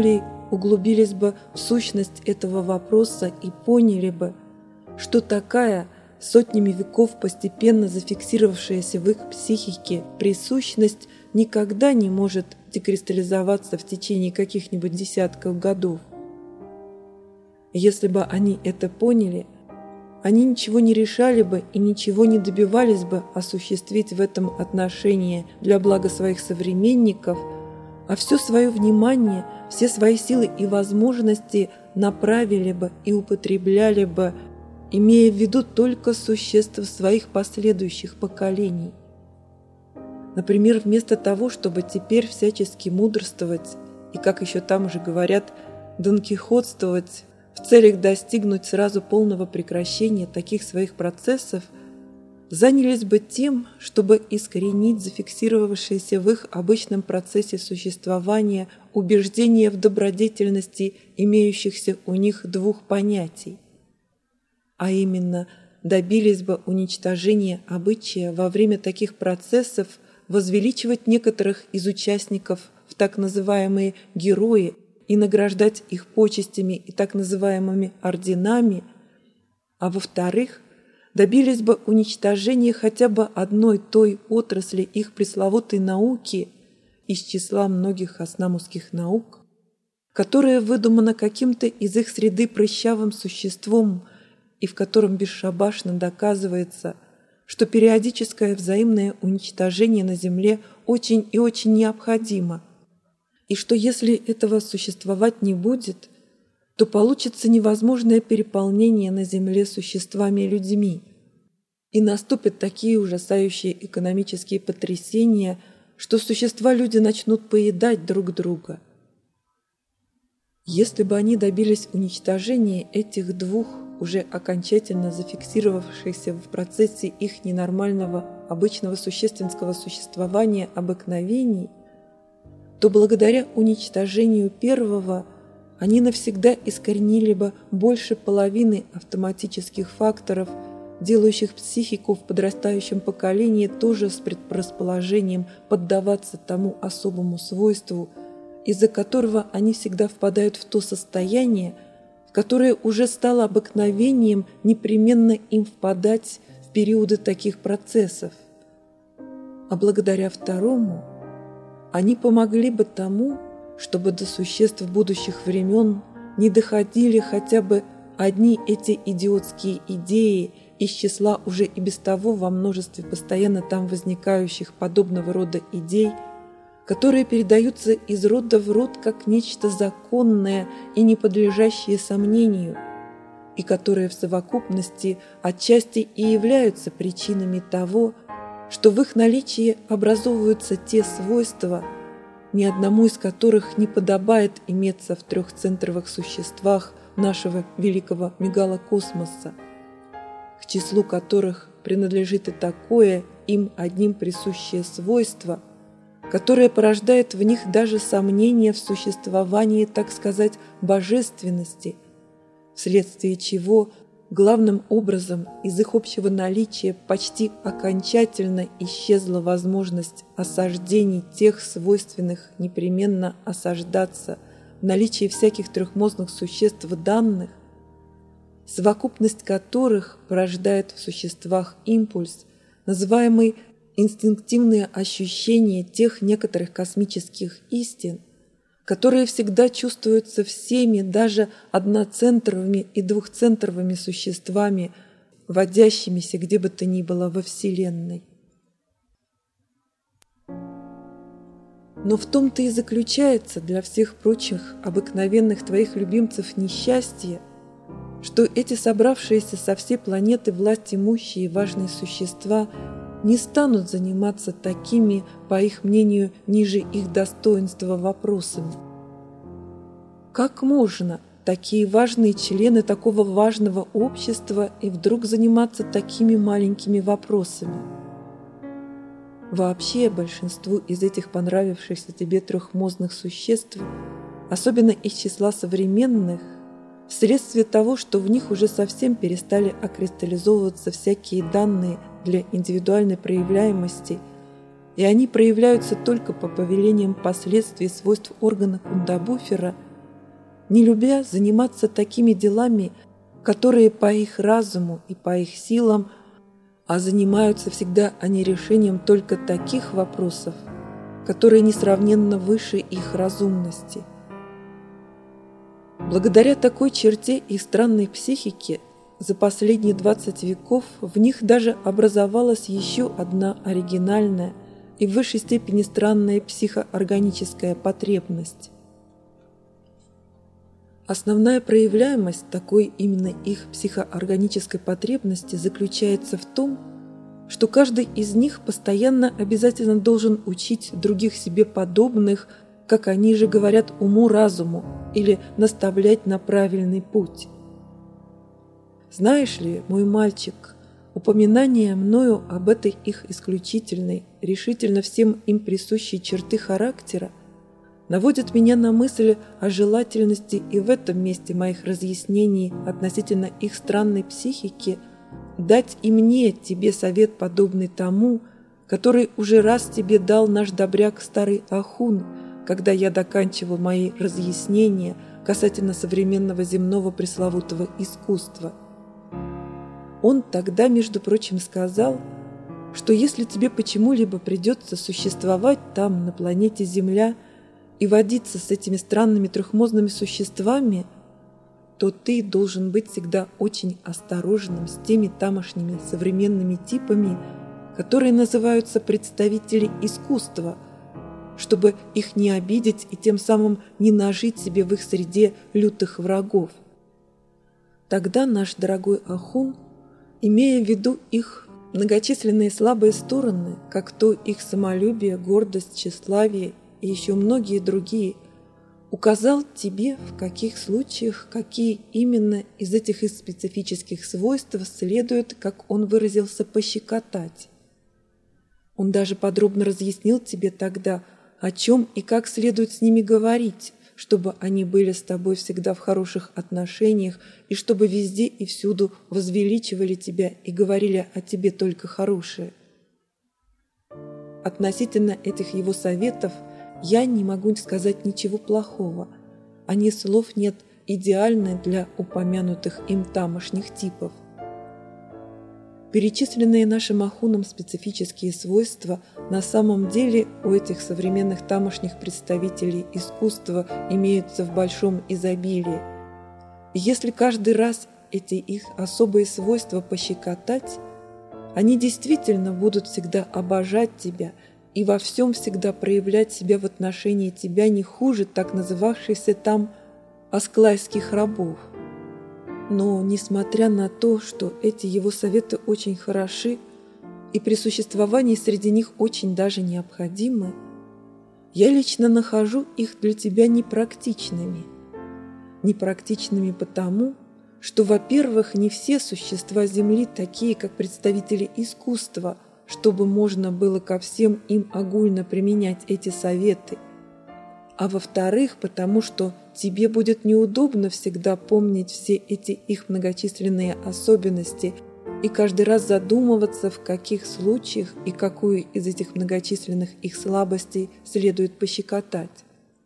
углубились бы в сущность этого вопроса и поняли бы, что такая сотнями веков постепенно зафиксировавшаяся в их психике присущность никогда не может декристаллизоваться в течение каких-нибудь десятков годов. Если бы они это поняли, они ничего не решали бы и ничего не добивались бы осуществить в этом отношении для блага своих современников, а все свое внимание, все свои силы и возможности направили бы и употребляли бы, имея в виду только существ своих последующих поколений. Например, вместо того, чтобы теперь всячески мудрствовать и, как еще там уже говорят, донкихотствовать в целях достигнуть сразу полного прекращения таких своих процессов, занялись бы тем, чтобы искоренить зафиксировавшиеся в их обычном процессе существования убеждения в добродетельности имеющихся у них двух понятий, а именно добились бы уничтожения обычая во время таких процессов возвеличивать некоторых из участников в так называемые герои и награждать их почестями и так называемыми орденами, а во-вторых, добились бы уничтожения хотя бы одной той отрасли их пресловутой науки из числа многих оснамусских наук, которая выдумана каким-то из их среды прыщавым существом и в котором бесшабашно доказывается, что периодическое взаимное уничтожение на Земле очень и очень необходимо, и что если этого существовать не будет, то получится невозможное переполнение на Земле существами и людьми, и наступят такие ужасающие экономические потрясения, что существа-люди начнут поедать друг друга. Если бы они добились уничтожения этих двух уже окончательно зафиксировавшихся в процессе их ненормального обычного существенского существования обыкновений, то благодаря уничтожению первого они навсегда искоренили бы больше половины автоматических факторов, делающих психику в подрастающем поколении тоже с предрасположением поддаваться тому особому свойству, из-за которого они всегда впадают в то состояние, в которое уже стало обыкновением непременно им впадать в периоды таких процессов. А благодаря второму они помогли бы тому, чтобы до существ будущих времен не доходили хотя бы одни эти идиотские идеи из числа уже и без того во множестве постоянно там возникающих подобного рода идей, которые передаются из рода в род как нечто законное и не подлежащее сомнению, и которые в совокупности отчасти и являются причинами того, что в их наличии образовываются те свойства, ни одному из которых не подобает иметься в трехцентровых существах нашего великого мегалокосмоса, к числу которых принадлежит и такое им одним присущее свойство, которое порождает в них даже сомнение в существовании, так сказать, божественности, вследствие чего главным образом из их общего наличия почти окончательно исчезла возможность осаждений тех свойственных непременно осаждаться в наличии всяких трехмозных существ данных, совокупность которых порождает в существах импульс, называемый инстинктивное ощущение тех некоторых космических истин, которые всегда чувствуются всеми, даже одноцентровыми и двухцентровыми существами, водящимися где бы то ни было во Вселенной. Но в том-то и заключается для всех прочих обыкновенных твоих любимцев несчастье, что эти собравшиеся со всей планеты власть имущие и важные существа не станут заниматься такими, по их мнению, ниже их достоинства вопросами. Как можно такие важные члены такого важного общества и вдруг заниматься такими маленькими вопросами? Вообще большинству из этих понравившихся тебе трехмозных существ, особенно из числа современных, вследствие того, что в них уже совсем перестали окристаллизовываться всякие данные для индивидуальной проявляемости, и они проявляются только по повелениям последствий свойств органа Кундабуфера, не любя заниматься такими делами, которые по их разуму и по их силам, а занимаются всегда они решением только таких вопросов, которые несравненно выше их разумности. Благодаря такой черте их странной психики за последние 20 веков в них даже образовалась еще одна оригинальная и в высшей степени странная психоорганическая потребность. Основная проявляемость такой именно их психоорганической потребности заключается в том, что каждый из них постоянно обязательно должен учить других себе подобных, как они же говорят, уму-разуму, или наставлять на правильный путь. Знаешь ли, мой мальчик, упоминание мною об этой их исключительной, решительно всем им присущей черты характера наводит меня на мысль о желательности и в этом месте моих разъяснений относительно их странной психики дать и мне тебе совет, подобный тому, который уже раз тебе дал наш добряк старый Ахун, когда я доканчивал мои разъяснения касательно современного земного пресловутого искусства. Он тогда, между прочим, сказал, что если тебе почему-либо придется существовать там, на планете Земля, и водиться с этими странными трехмозными существами, то ты должен быть всегда очень осторожным с теми тамошними современными типами, которые называются представители искусства, чтобы их не обидеть и тем самым не нажить себе в их среде лютых врагов. Тогда наш дорогой Ахун, имея в виду их многочисленные слабые стороны, как то их самолюбие, гордость, тщеславие и еще многие другие, указал тебе, в каких случаях, какие именно из этих их специфических свойств следует, как он выразился, пощекотать. Он даже подробно разъяснил тебе тогда, о чем и как следует с ними говорить, чтобы они были с тобой всегда в хороших отношениях и чтобы везде и всюду возвеличивали тебя и говорили о тебе только хорошее. Относительно этих его советов я не могу сказать ничего плохого, а ни слов нет идеальны для упомянутых им тамошних типов. Перечисленные нашим Ахуном специфические свойства на самом деле у этих современных тамошних представителей искусства имеются в большом изобилии. И если каждый раз эти их особые свойства пощекотать, они действительно будут всегда обожать тебя и во всем всегда проявлять себя в отношении тебя не хуже так называвшихся там асклайских рабов. Но, несмотря на то, что эти его советы очень хороши и при существовании среди них очень даже необходимы, я лично нахожу их для тебя непрактичными. Непрактичными потому, что, во-первых, не все существа Земли такие, как представители искусства, чтобы можно было ко всем им огульно применять эти советы, а во-вторых, потому что тебе будет неудобно всегда помнить все эти их многочисленные особенности и каждый раз задумываться, в каких случаях и какую из этих многочисленных их слабостей следует пощекотать.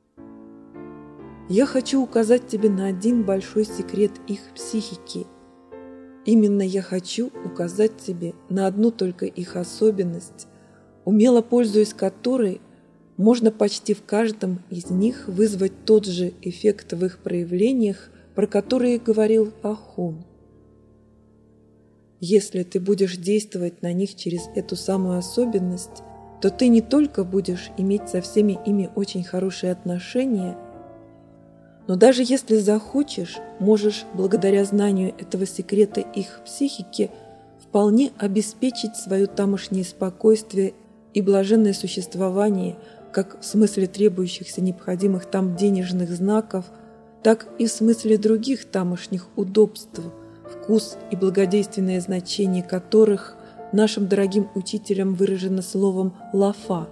Я хочу указать тебе на один большой секрет их психики. Именно я хочу указать тебе на одну только их особенность, умело пользуясь которой можно почти в каждом из них вызвать тот же эффект в их проявлениях, про которые говорил Ахун. Если ты будешь действовать на них через эту самую особенность, то ты не только будешь иметь со всеми ими очень хорошие отношения, но даже если захочешь, можешь, благодаря знанию этого секрета их психики, вполне обеспечить свое тамошнее спокойствие и блаженное существование, как в смысле требующихся необходимых там денежных знаков, так и в смысле других тамошних удобств, вкус и благодейственное значение которых нашим дорогим учителям выражено словом «лафа».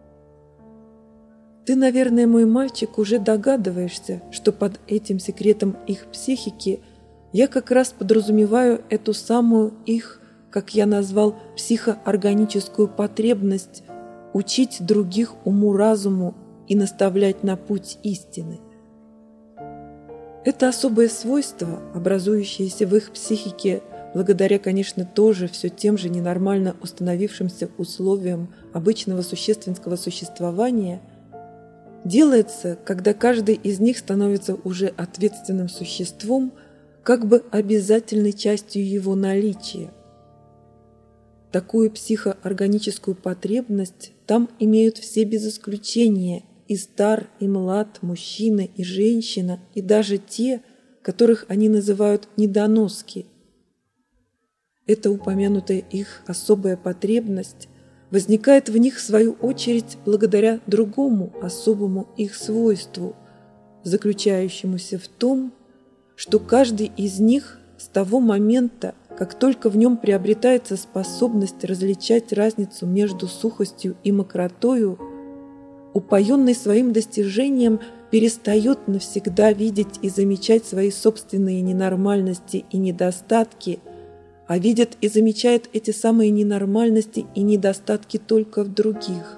Ты, наверное, мой мальчик, уже догадываешься, что под этим секретом их психики я как раз подразумеваю эту самую их, как я назвал, психоорганическую потребность учить других уму-разуму и наставлять на путь истины. Это особое свойство, образующееся в их психике, благодаря, конечно, тоже все тем же ненормально установившимся условиям обычного существенского существования, делается, когда каждый из них становится уже ответственным существом, как бы обязательной частью его наличия. Такую психоорганическую потребность там имеют все без исключения – и стар, и млад, мужчина, и женщина, и даже те, которых они называют недоноски. Эта упомянутая их особая потребность возникает в них в свою очередь благодаря другому особому их свойству, заключающемуся в том, что каждый из них с того момента, как только в нем приобретается способность различать разницу между сухостью и мокротою, упоенный своим достижением, перестает навсегда видеть и замечать свои собственные ненормальности и недостатки, а видит и замечает эти самые ненормальности и недостатки только в других.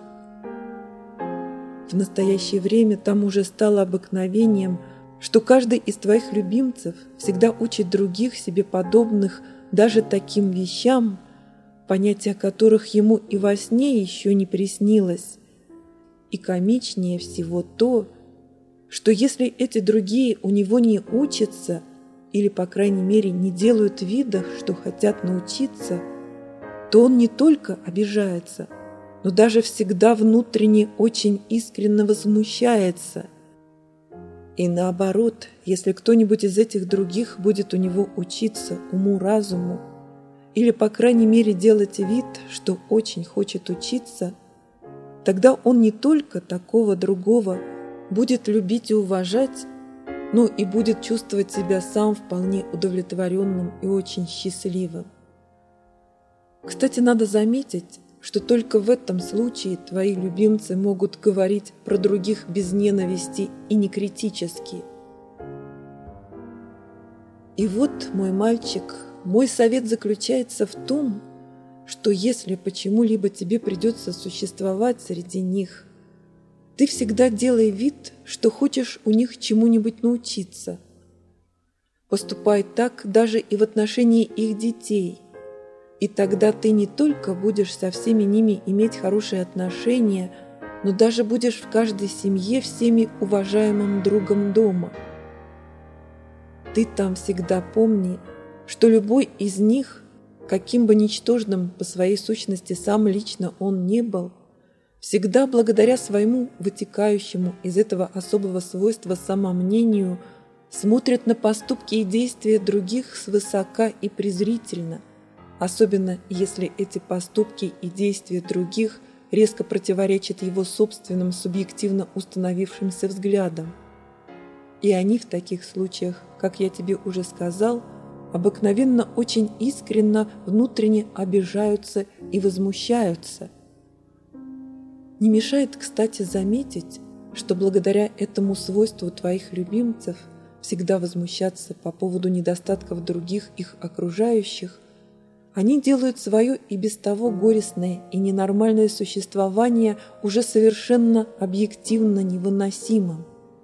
В настоящее время там уже стало обыкновением, что каждый из твоих любимцев всегда учит других себе подобных даже таким вещам, понятие которых ему и во сне еще не приснилось. И комичнее всего то, что если эти другие у него не учатся или, по крайней мере, не делают вида, что хотят научиться, то он не только обижается, но даже всегда внутренне очень искренне возмущается. И наоборот, если кто-нибудь из этих других будет у него учиться уму-разуму или, по крайней мере, делать вид, что очень хочет учиться, тогда он не только такого другого будет любить и уважать, но и будет чувствовать себя сам вполне удовлетворенным и очень счастливым. Кстати, надо заметить, что только в этом случае твои любимцы могут говорить про других без ненависти и не критически. И вот, мой мальчик, мой совет заключается в том, что если почему-либо тебе придется существовать среди них, ты всегда делай вид, что хочешь у них чему-нибудь научиться. Поступай так даже и в отношении их детей, и тогда ты не только будешь со всеми ними иметь хорошие отношения, но даже будешь в каждой семье всеми уважаемым другом дома. Ты там всегда помни, что любой из них, каким бы ничтожным по своей сущности сам лично он не был, всегда благодаря своему вытекающему из этого особого свойства самомнению смотрит на поступки и действия других свысока и презрительно, особенно если эти поступки и действия других резко противоречат его собственным субъективно установившимся взглядам. И они в таких случаях, как я тебе уже сказал, обыкновенно очень искренно внутренне обижаются и возмущаются. Не мешает, кстати, заметить, что благодаря этому свойству твоих любимцев всегда возмущаться по поводу недостатков других их окружающих, они делают свое и без того горестное и ненормальное существование уже совершенно объективно невыносимым.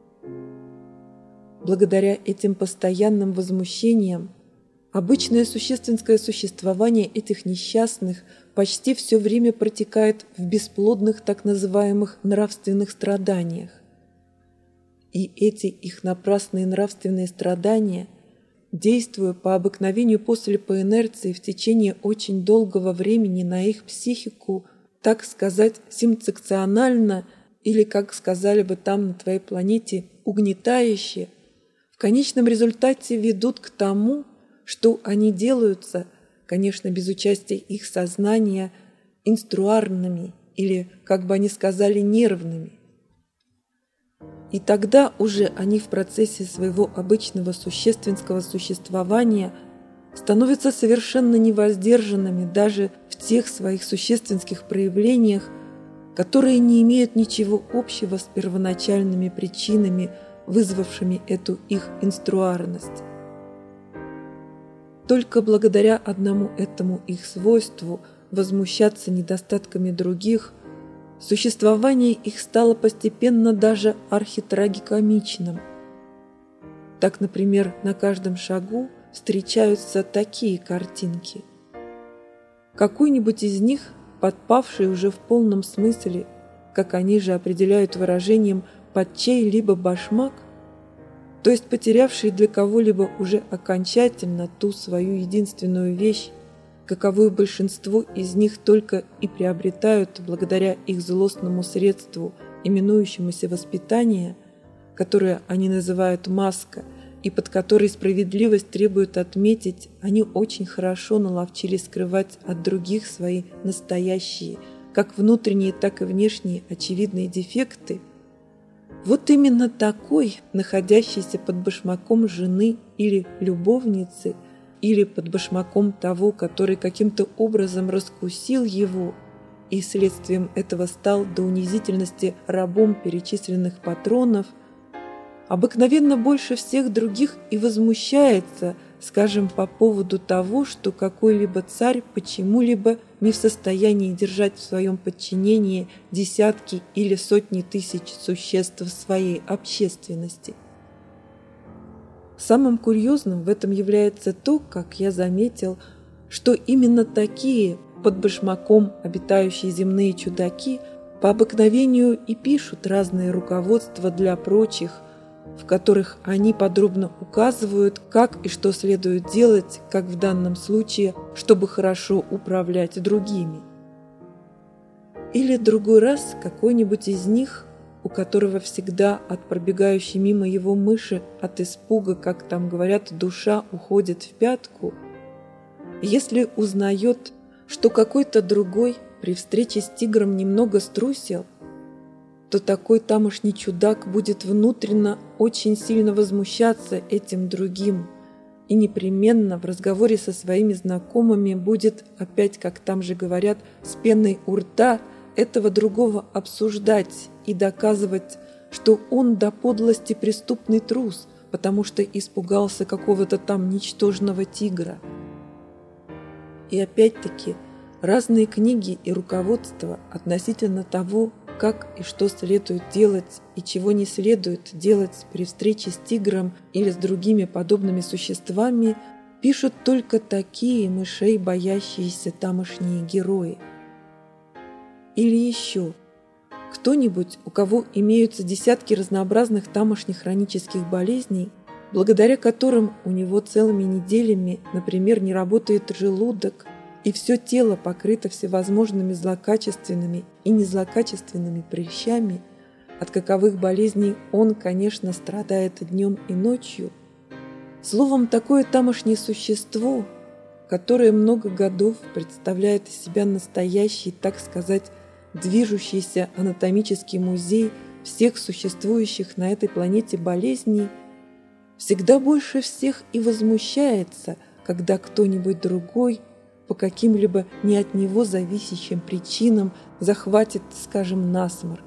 Благодаря этим постоянным возмущениям обычное существенское существование этих несчастных почти все время протекает в бесплодных так называемых нравственных страданиях. И эти их напрасные нравственные страдания, действуя по обыкновению после по инерции в течение очень долгого времени на их психику, так сказать, симцекционально, или, как сказали бы там на твоей планете, угнетающе, в конечном результате ведут к тому, что они делаются, конечно, без участия их сознания, инструарными или, как бы они сказали, нервными. И тогда уже они в процессе своего обычного существенского существования становятся совершенно невоздержанными даже в тех своих существенских проявлениях, которые не имеют ничего общего с первоначальными причинами, вызвавшими эту их инструарность. Только благодаря одному этому их свойству возмущаться недостатками других существование их стало постепенно даже архитрагикомичным. Так, например, на каждом шагу встречаются такие картинки. Какой-нибудь из них, подпавший уже в полном смысле, как они же определяют выражением, под чей-либо башмак, то есть потерявший для кого-либо уже окончательно ту свою единственную вещь, каковую большинство из них только и приобретают благодаря их злостному средству, именующемуся воспитание, которое они называют маска, и под которой справедливость требует отметить, они очень хорошо наловчились скрывать от других свои настоящие, как внутренние, так и внешние очевидные дефекты. Вот именно такой, находящийся под башмаком жены или любовницы, или под башмаком того, который каким-то образом раскусил его и следствием этого стал до унизительности рабом перечисленных патронов, обыкновенно больше всех других и возмущается, скажем, по поводу того, что какой-либо царь почему-либо не в состоянии держать в своем подчинении десятки или сотни тысяч существ своей общественности. Самым курьезным в этом является то, как я заметил, что именно такие под башмаком обитающие земные чудаки по обыкновению и пишут разные руководства для прочих, в которых они подробно указывают, как и что следует делать, как в данном случае, чтобы хорошо управлять другими. Или другой раз какой-нибудь из них, у которого всегда от пробегающей мимо его мыши от испуга, как там говорят, душа уходит в пятку, если узнает, что какой-то другой при встрече с тигром немного струсил, то такой тамошний чудак будет внутренно очень сильно возмущаться этим другим и непременно в разговоре со своими знакомыми будет опять, как там же говорят, с пеной у рта этого другого обсуждать и доказывать, что он до подлости преступный трус, потому что испугался какого-то там ничтожного тигра. И опять-таки разные книги и руководства относительно того, как и что следует делать и чего не следует делать при встрече с тигром или с другими подобными существами, пишут только такие мышей боящиеся тамошние герои. Или еще кто-нибудь, у кого имеются десятки разнообразных тамошних хронических болезней, благодаря которым у него целыми неделями, например, не работает желудок, и все тело покрыто всевозможными злокачественными и незлокачественными прыщами, от каковых болезней он, конечно, страдает днем и ночью. Словом, такое тамошнее существо, которое много годов представляет из себя настоящий, так сказать, движущийся анатомический музей всех существующих на этой планете болезней, всегда больше всех и возмущается, когда кто-нибудь другой по каким-либо не от него зависящим причинам захватит, скажем, насморк.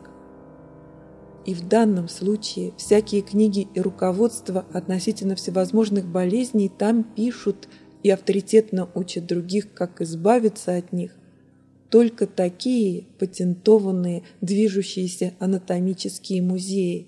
И в данном случае всякие книги и руководства относительно всевозможных болезней там пишут и авторитетно учат других, как избавиться от них, только такие патентованные движущиеся анатомические музеи.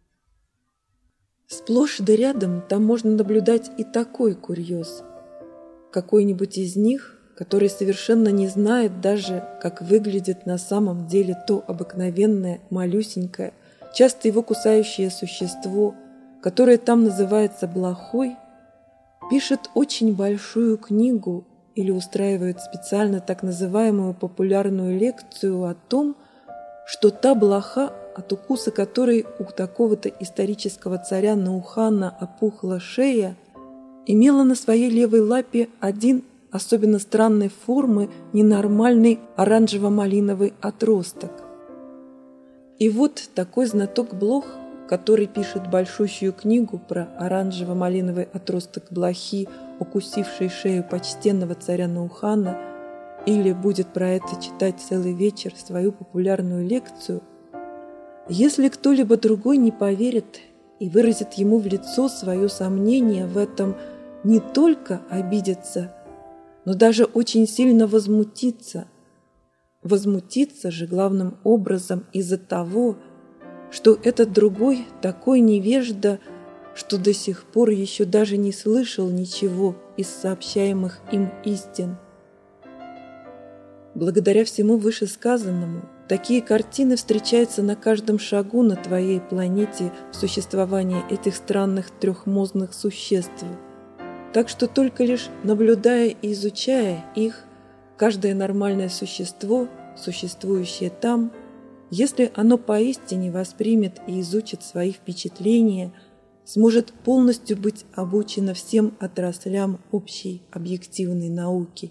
Сплошь да рядом там можно наблюдать и такой курьез. Какой-нибудь из них, который совершенно не знает даже, как выглядит на самом деле то обыкновенное, малюсенькое, часто его кусающее существо, которое там называется блохой, пишет очень большую книгу или устраивает специально так называемую популярную лекцию о том, что та блоха, от укуса которой у такого-то исторического царя Наухана опухла шея, имела на своей левой лапе один особенно странной формы ненормальный оранжево-малиновый отросток. И вот такой знаток блох, который пишет большущую книгу про оранжево-малиновый отросток блохи, укусивший шею почтенного царя Наухана, или будет про это читать целый вечер свою популярную лекцию, если кто-либо другой не поверит и выразит ему в лицо свое сомнение в этом, не только обидится, но даже очень сильно возмутиться. Возмутиться же главным образом из-за того, что этот другой такой невежда, что до сих пор еще даже не слышал ничего из сообщаемых им истин. Благодаря всему вышесказанному, такие картины встречаются на каждом шагу на твоей планете в существовании этих странных трехмозных существ. Так что только лишь наблюдая и изучая их, каждое нормальное существо, существующее там, если оно поистине воспримет и изучит свои впечатления, сможет полностью быть обучено всем отраслям общей объективной науки.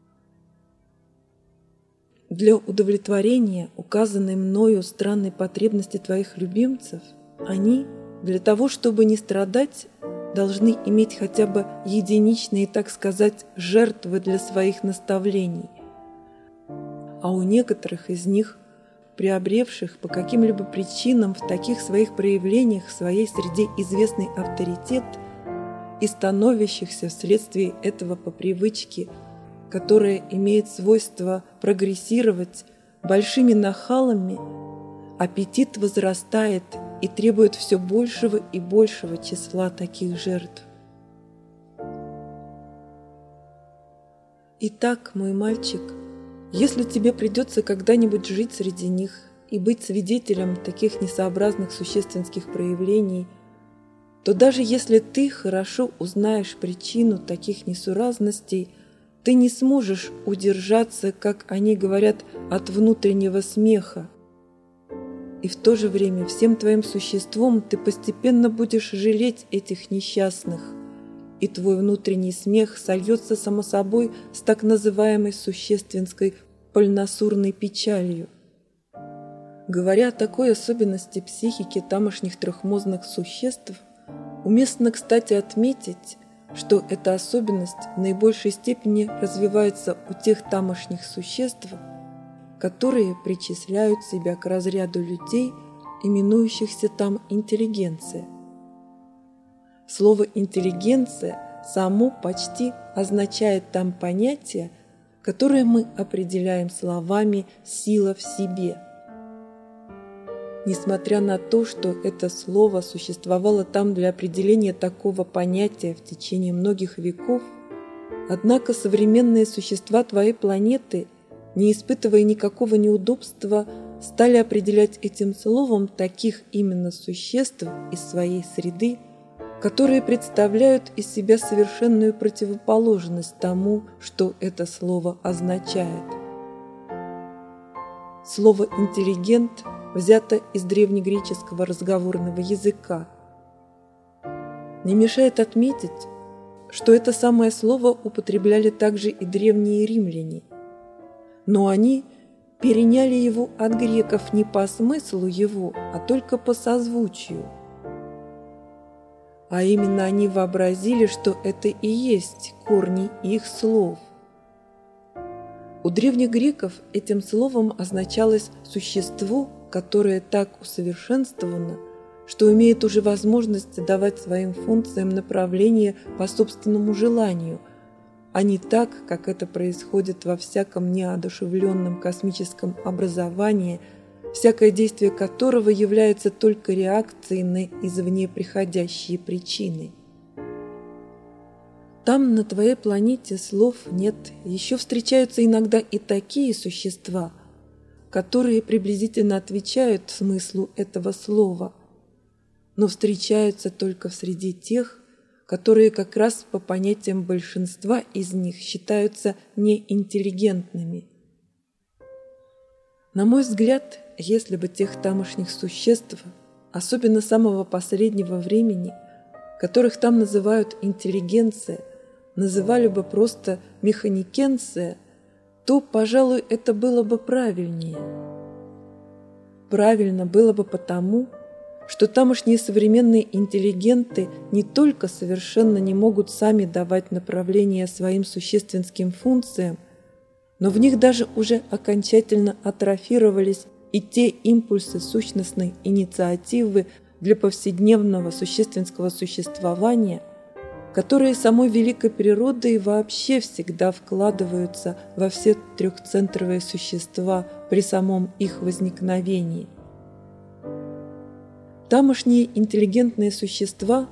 Для удовлетворения указанной мною странной потребности твоих любимцев, они, для того, чтобы не страдать, должны иметь хотя бы единичные, так сказать, жертвы для своих наставлений. А у некоторых из них, приобревших по каким-либо причинам в таких своих проявлениях в своей среде известный авторитет и становящихся вследствие этого по привычке, которая имеет свойство прогрессировать, большими нахалами, аппетит возрастает и требует все большего и большего числа таких жертв. Итак, мой мальчик, если тебе придется когда-нибудь жить среди них и быть свидетелем таких несообразных существенских проявлений, то даже если ты хорошо узнаешь причину таких несуразностей, ты не сможешь удержаться, как они говорят, от внутреннего смеха. И в то же время всем твоим существом ты постепенно будешь жалеть этих несчастных, и твой внутренний смех сольется само собой с так называемой существенской польносурной печалью. Говоря о такой особенности психики тамошних трехмозных существ, уместно, кстати, отметить, что эта особенность в наибольшей степени развивается у тех тамошних существ, которые причисляют себя к разряду людей, именующихся там интеллигенция. Слово «интеллигенция» само почти означает там понятие, которое мы определяем словами «сила в себе». Несмотря на то, что это слово существовало там для определения такого понятия в течение многих веков, однако современные существа твоей планеты, не испытывая никакого неудобства, стали определять этим словом таких именно существ из своей среды, которые представляют из себя совершенную противоположность тому, что это слово означает. Слово «интеллигент» взято из древнегреческого разговорного языка. Не мешает отметить, что это самое слово употребляли также и древние римляне, но они переняли его от греков не по смыслу его, а только по созвучию. А именно они вообразили, что это и есть корни их слов. У древних греков этим словом означалось существо, которое так усовершенствовано, что имеет уже возможность давать своим функциям направление по собственному желанию, а не так, как это происходит во всяком неодушевленном космическом образовании, всякое действие которого является только реакцией на извне приходящие причины. Там, на твоей планете, слов нет, еще встречаются иногда и такие существа, которые приблизительно отвечают смыслу этого слова, но встречаются только в среде тех, которые как раз по понятиям большинства из них считаются неинтеллигентными. На мой взгляд, если бы тех тамошних существ, особенно самого последнего времени, которых там называют интеллигенция, называли бы просто механикенция, то, пожалуй, это было бы правильнее. Правильно было бы потому, что тамошние современные интеллигенты не только совершенно не могут сами давать направление своим существенским функциям, но в них даже уже окончательно атрофировались и те импульсы сущностной инициативы для повседневного существенского существования, которые самой великой природой вообще всегда вкладываются во все трехцентровые существа при самом их возникновении. Тамошние интеллигентные существа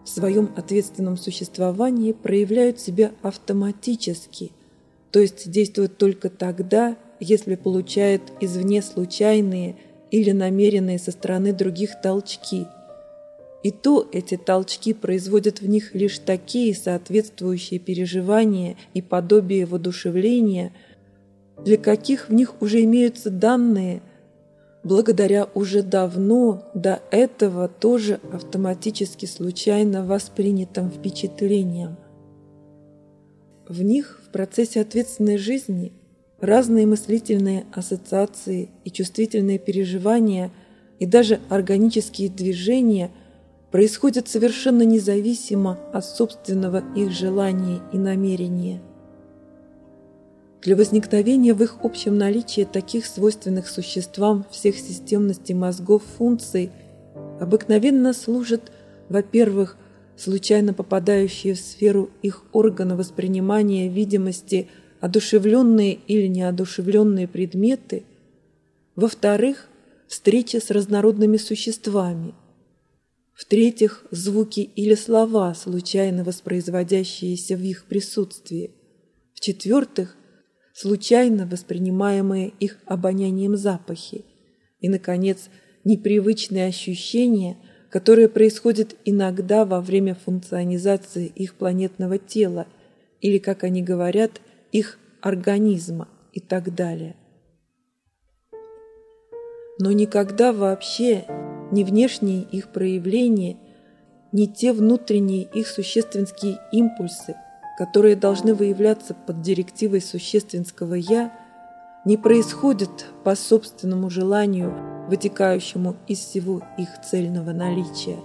в своем ответственном существовании проявляют себя автоматически, то есть действуют только тогда, если получают извне случайные или намеренные со стороны других толчки. И то эти толчки производят в них лишь такие соответствующие переживания и подобие воодушевления, для каких в них уже имеются данные, благодаря уже давно до этого тоже автоматически случайно воспринятым впечатлениям. В них в процессе ответственной жизни разные мыслительные ассоциации и чувствительные переживания и даже органические движения происходят совершенно независимо от собственного их желания и намерения. Для возникновения в их общем наличии таких свойственных существам всех системностей мозгов функций обыкновенно служат, во-первых, случайно попадающие в сферу их органа воспринимания видимости одушевленные или неодушевленные предметы, во-вторых, встреча с разнородными существами, в-третьих, звуки или слова, случайно воспроизводящиеся в их присутствии, в-четвертых, случайно воспринимаемые их обонянием запахи, и, наконец, непривычные ощущения, которые происходят иногда во время функционизации их планетного тела или, как они говорят, их организма и так далее. Но никогда вообще ни внешние их проявления, ни те внутренние их существенские импульсы, которые должны выявляться под директивой существенского «я», не происходят по собственному желанию, вытекающему из всего их цельного наличия.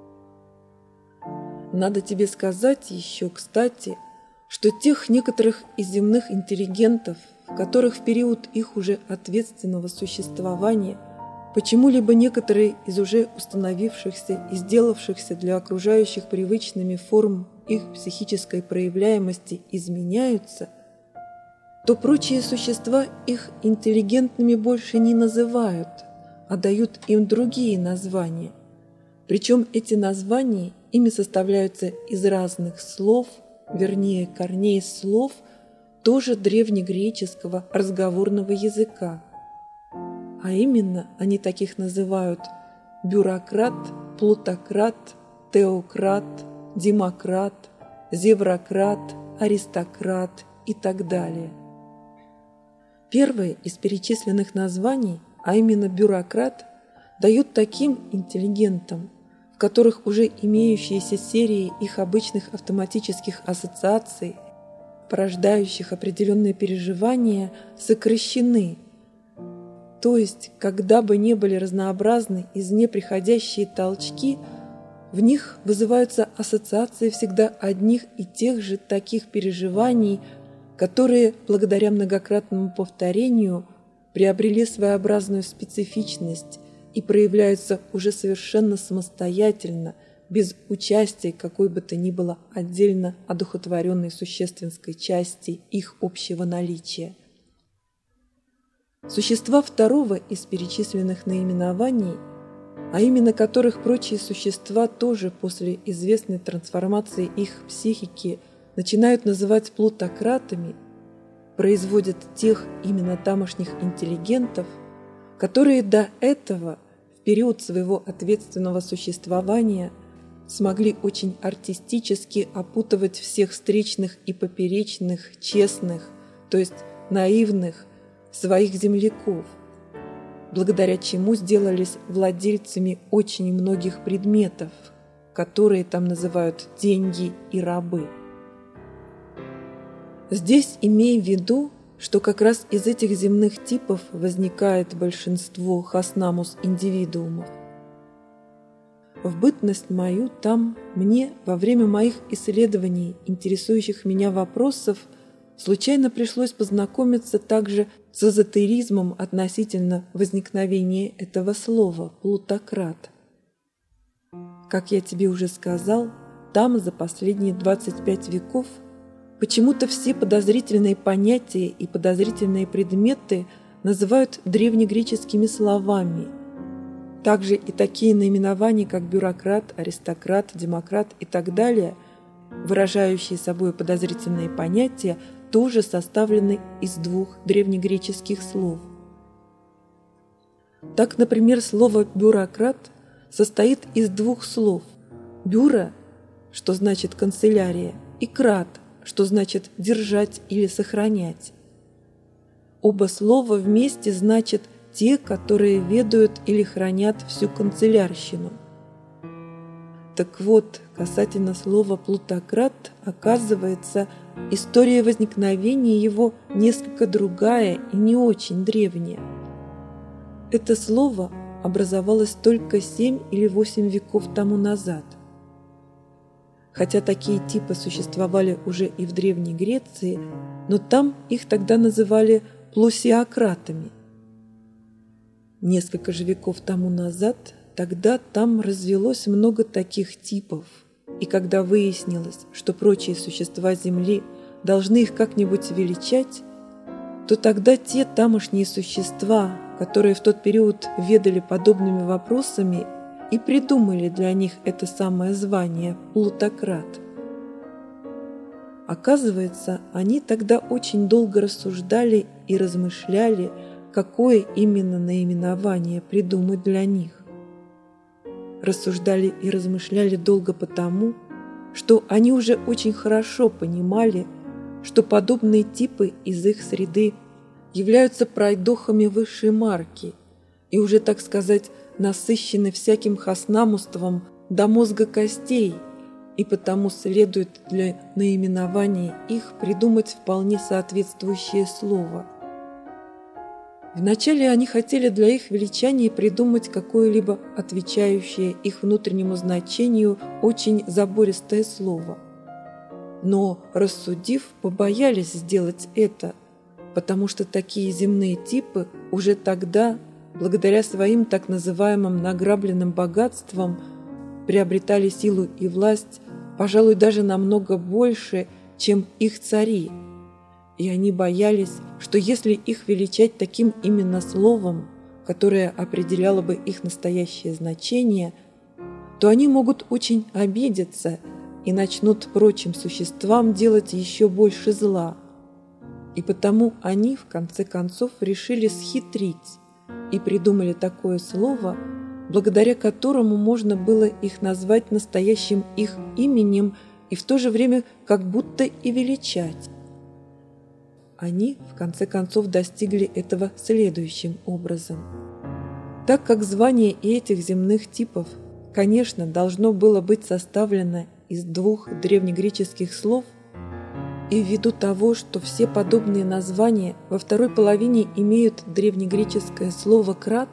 Надо тебе сказать еще, кстати, что тех некоторых из земных интеллигентов, в которых в период их уже ответственного существования почему-либо некоторые из уже установившихся и сделавшихся для окружающих привычными форм их психической проявляемости изменяются, то прочие существа их интеллигентными больше не называют, а дают им другие названия. Причем эти названия ими составляются из разных слов, вернее, корней слов, тоже древнегреческого разговорного языка. А именно они таких называют бюрократ, плутократ, теократ, демократ, зеврократ, аристократ и так далее. Первое из перечисленных названий, а именно бюрократ, дают таким интеллигентам, в которых уже имеющиеся серии их обычных автоматических ассоциаций, порождающих определенные переживания, сокращены. То есть, когда бы ни были разнообразны извне приходящие толчки, в них вызываются ассоциации всегда одних и тех же таких переживаний, которые, благодаря многократному повторению, приобрели своеобразную специфичность и проявляются уже совершенно самостоятельно, без участия какой бы то ни было отдельно одухотворенной существенской части их общего наличия. Существа второго из перечисленных наименований, а именно которых прочие существа тоже после известной трансформации их психики начинают называть плутократами, производят тех именно тамошних интеллигентов, которые до этого, в период своего ответственного существования, смогли очень артистически опутывать всех встречных и поперечных, честных, то есть наивных, своих земляков, благодаря чему сделались владельцами очень многих предметов, которые там называют деньги и рабы. Здесь имея в виду, что как раз из этих земных типов возникает большинство хаснамус индивидуумов. В бытность мою там мне во время моих исследований, интересующих меня вопросов, случайно пришлось познакомиться также с эзотеризмом относительно возникновения этого слова «плутократ». Как я тебе уже сказал, там за последние 25 веков почему-то все подозрительные понятия и подозрительные предметы называют древнегреческими словами. Также и такие наименования, как бюрократ, аристократ, демократ и так далее, выражающие собой подозрительные понятия, тоже составлены из двух древнегреческих слов. Так, например, слово «бюрократ» состоит из двух слов «бюро», что значит «канцелярия», и «крат», что значит «держать» или «сохранять». Оба слова вместе значат «те, которые ведают или хранят всю канцелярщину». Так вот, касательно слова «плутократ», оказывается, история возникновения его несколько другая и не очень древняя. Это слово образовалось только 7 или 8 веков тому назад. Хотя такие типы существовали уже и в Древней Греции, но там их тогда называли плусиократами. Несколько же веков тому назад тогда там развелось много таких типов, и когда выяснилось, что прочие существа Земли должны их как-нибудь величать, то тогда те тамошние существа, которые в тот период ведали подобными вопросами, и придумали для них это самое звание «плутократ». Оказывается, они тогда очень долго рассуждали и размышляли, какое именно наименование придумать для них. Рассуждали и размышляли долго потому, что они уже очень хорошо понимали, что подобные типы из их среды являются пройдохами высшей марки и уже, так сказать, насыщены всяким хаснамуством до мозга костей, и потому следует для наименования их придумать вполне соответствующее слово. Вначале они хотели для их величания придумать какое-либо отвечающее их внутреннему значению очень забористое слово. Но, рассудив, побоялись сделать это, потому что такие земные типы уже тогда, благодаря своим так называемым награбленным богатствам, приобретали силу и власть, пожалуй, даже намного больше, чем их цари. И они боялись, что если их величать таким именно словом, которое определяло бы их настоящее значение, то они могут очень обидеться и начнут прочим существам делать еще больше зла. И потому они, в конце концов, решили схитрить и придумали такое слово, благодаря которому можно было их назвать настоящим их именем и в то же время как будто и величать. Они, в конце концов, достигли этого следующим образом. Так как звание этих земных типов, конечно, должно было быть составлено из двух древнегреческих слов, и ввиду того, что все подобные названия во второй половине имеют древнегреческое слово «крат»,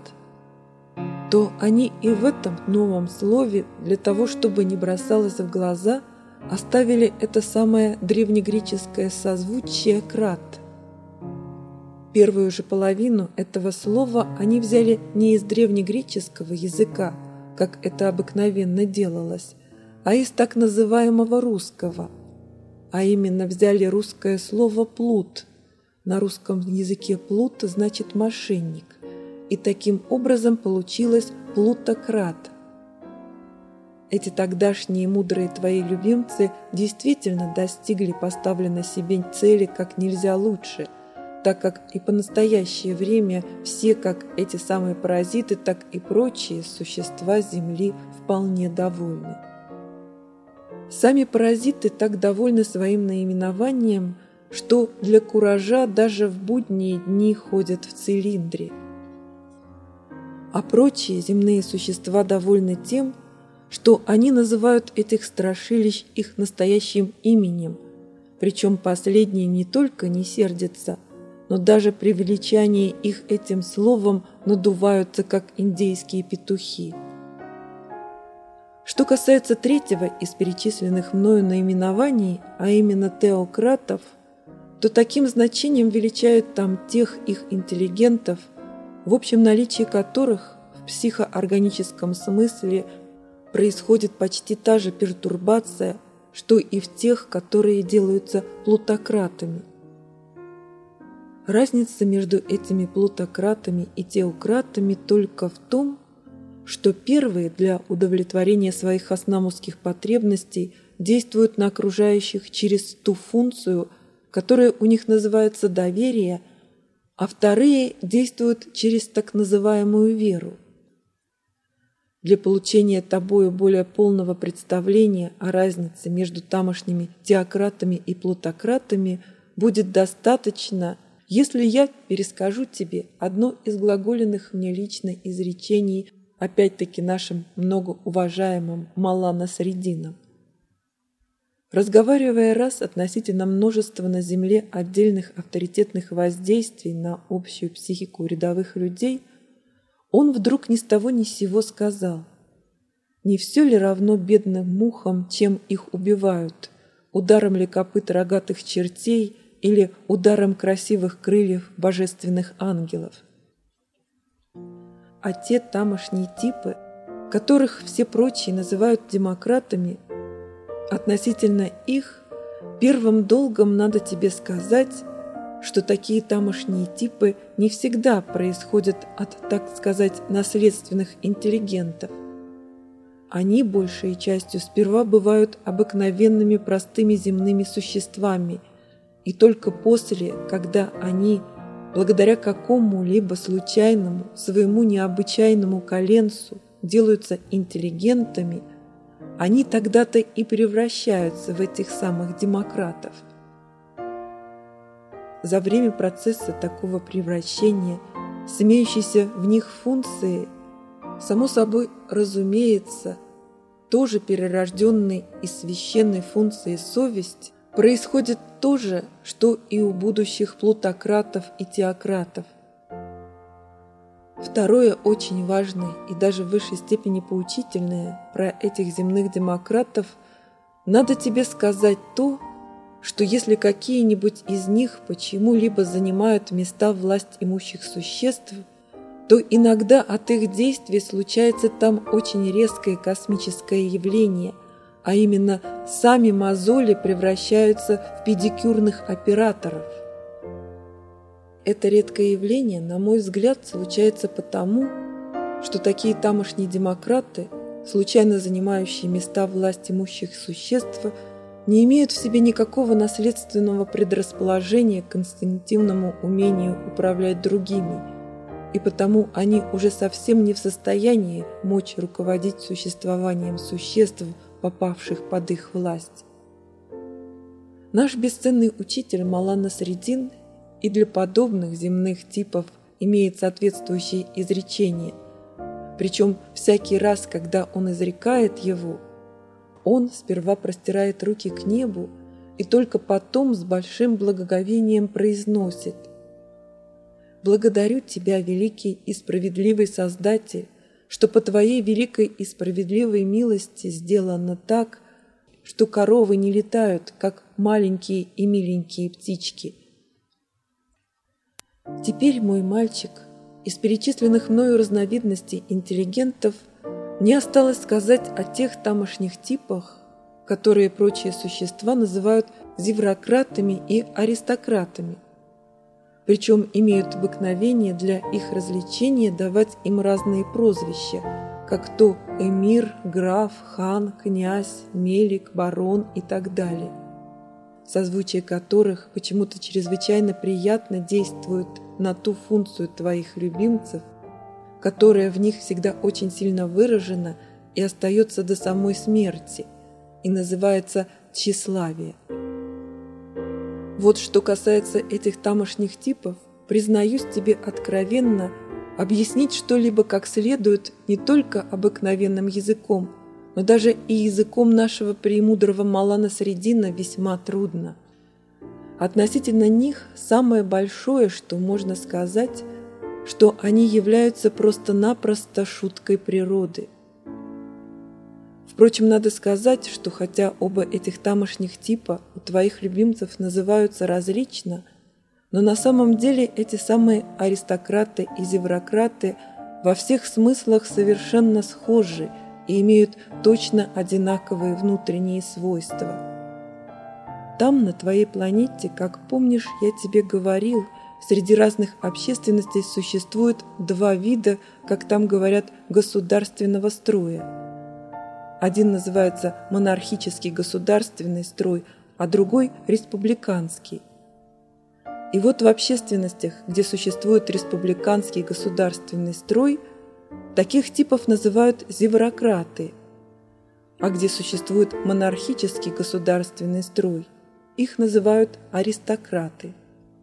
то они и в этом новом слове, для того, чтобы не бросалось в глаза, оставили это самое древнегреческое созвучие «крат». Первую же половину этого слова они взяли не из древнегреческого языка, как это обыкновенно делалось, а из так называемого русского, а именно взяли русское слово «плут». На русском языке «плут» значит «мошенник», и таким образом получилось «плутократ». Эти тогдашние мудрые твои любимцы действительно достигли поставленной себе цели как нельзя лучше, так как и по настоящее время все, как эти самые паразиты, так и прочие существа Земли, вполне довольны. Сами паразиты так довольны своим наименованием, что для куража даже в будние дни ходят в цилиндре. А прочие земные существа довольны тем, что они называют этих страшилищ их настоящим именем, причем последние не только не сердятся, но даже при величании их этим словом надуваются, как индейские петухи. Что касается третьего из перечисленных мною наименований, а именно теократов, то таким значением величают там тех их интеллигентов, в общем наличии которых в психоорганическом смысле происходит почти та же пертурбация, что и в тех, которые делаются плутократами. Разница между этими плутократами и теократами только в том, что первые для удовлетворения своих османских потребностей действуют на окружающих через ту функцию, которая у них называется доверие, а вторые действуют через так называемую веру. Для получения тобою более полного представления о разнице между тамошними теократами и плутократами будет достаточно, если я перескажу тебе одно из глаголенных мне лично изречений опять-таки нашим многоуважаемым Молла Насреддином. Разговаривая раз относительно множества на земле отдельных авторитетных воздействий на общую психику рядовых людей, он вдруг ни с того ни с сего сказал: «Не все ли равно бедным мухам, чем их убивают, ударом ли копыт рогатых чертей или ударом красивых крыльев божественных ангелов?» А те тамошние типы, которых все прочие называют демократами, относительно их первым долгом надо тебе сказать, что такие тамошние типы не всегда происходят от, так сказать, наследственных интеллигентов. Они большей частью сперва бывают обыкновенными простыми земными существами, и только после, когда они, благодаря какому-либо случайному, своему необычайному коленцу, делаются интеллигентами, они тогда-то и превращаются в этих самых демократов. За время процесса такого превращения с имеющейся в них функцией, само собой разумеется, тоже перерожденной из священной функции совесть, происходит то же, что и у будущих плутократов и теократов. Второе, очень важное и даже в высшей степени поучительное про этих земных демократов, надо тебе сказать то, что если какие-нибудь из них почему-либо занимают места власть имущих существ, то иногда от их действий случается там очень резкое космическое явление, а именно сами мозоли превращаются в педикюрных операторов. Это редкое явление, на мой взгляд, случается потому, что такие тамошние демократы, случайно занимающие места власть имущих существ, не имеют в себе никакого наследственного предрасположения к инстинктивному умению управлять другими, и потому они уже совсем не в состоянии мочь руководить существованием существ, попавших под их власть. Наш бесценный учитель Молла Насреддин и для подобных земных типов имеет соответствующее изречение, причем всякий раз, когда он изрекает его, он сперва простирает руки к небу и только потом с большим благоговением произносит: «Благодарю Тебя, великий и справедливый Создатель, что по Твоей великой и справедливой милости сделано так, что коровы не летают, как маленькие и миленькие птички». Теперь, мой мальчик, из перечисленных мною разновидностей интеллигентов мне осталось сказать о тех тамошних типах, которые прочие существа называют зеврократами и аристократами, причем имеют обыкновение для их развлечения давать им разные прозвища, как то эмир, граф, хан, князь, мелик, барон и так далее, созвучие которых почему-то чрезвычайно приятно действует на ту функцию твоих любимцев, которая в них всегда очень сильно выражена и остается до самой смерти, и называется тщеславие. Вот что касается этих тамошних типов, признаюсь тебе откровенно, объяснить что-либо как следует не только обыкновенным языком, но даже и языком нашего премудрого Молла Насреддина весьма трудно. Относительно них самое большое, что можно сказать, что они являются просто-напросто шуткой природы. Впрочем, надо сказать, что хотя оба этих тамошних типа у твоих любимцев называются различно, но на самом деле эти самые аристократы и зеврократы во всех смыслах совершенно схожи и имеют точно одинаковые внутренние свойства. Там, на твоей планете, как помнишь, я тебе говорил, среди разных общественностей существует два вида, как там говорят, государственного строя. Один называется монархический государственный строй, а другой – республиканский. И вот в общественностях, где существует республиканский государственный строй, таких типов называют зеврократы, а где существует монархический государственный строй, их называют аристократы.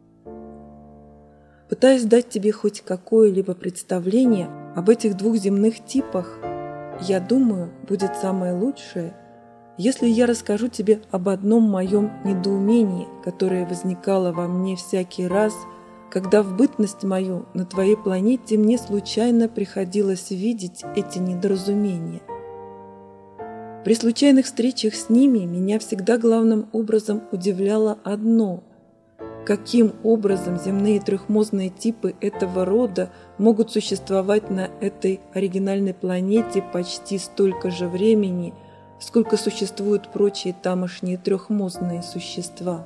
Пытаясь дать тебе хоть какое-либо представление об этих двух земных типах, я думаю, будет самое лучшее, если я расскажу тебе об одном моем недоумении, которое возникало во мне всякий раз, когда в бытность мою на твоей планете мне случайно приходилось видеть эти недоразумения. При случайных встречах с ними меня всегда главным образом удивляло одно – каким образом земные трехмозные типы этого рода могут существовать на этой оригинальной планете почти столько же времени, сколько существуют прочие тамошние трехмозные существа.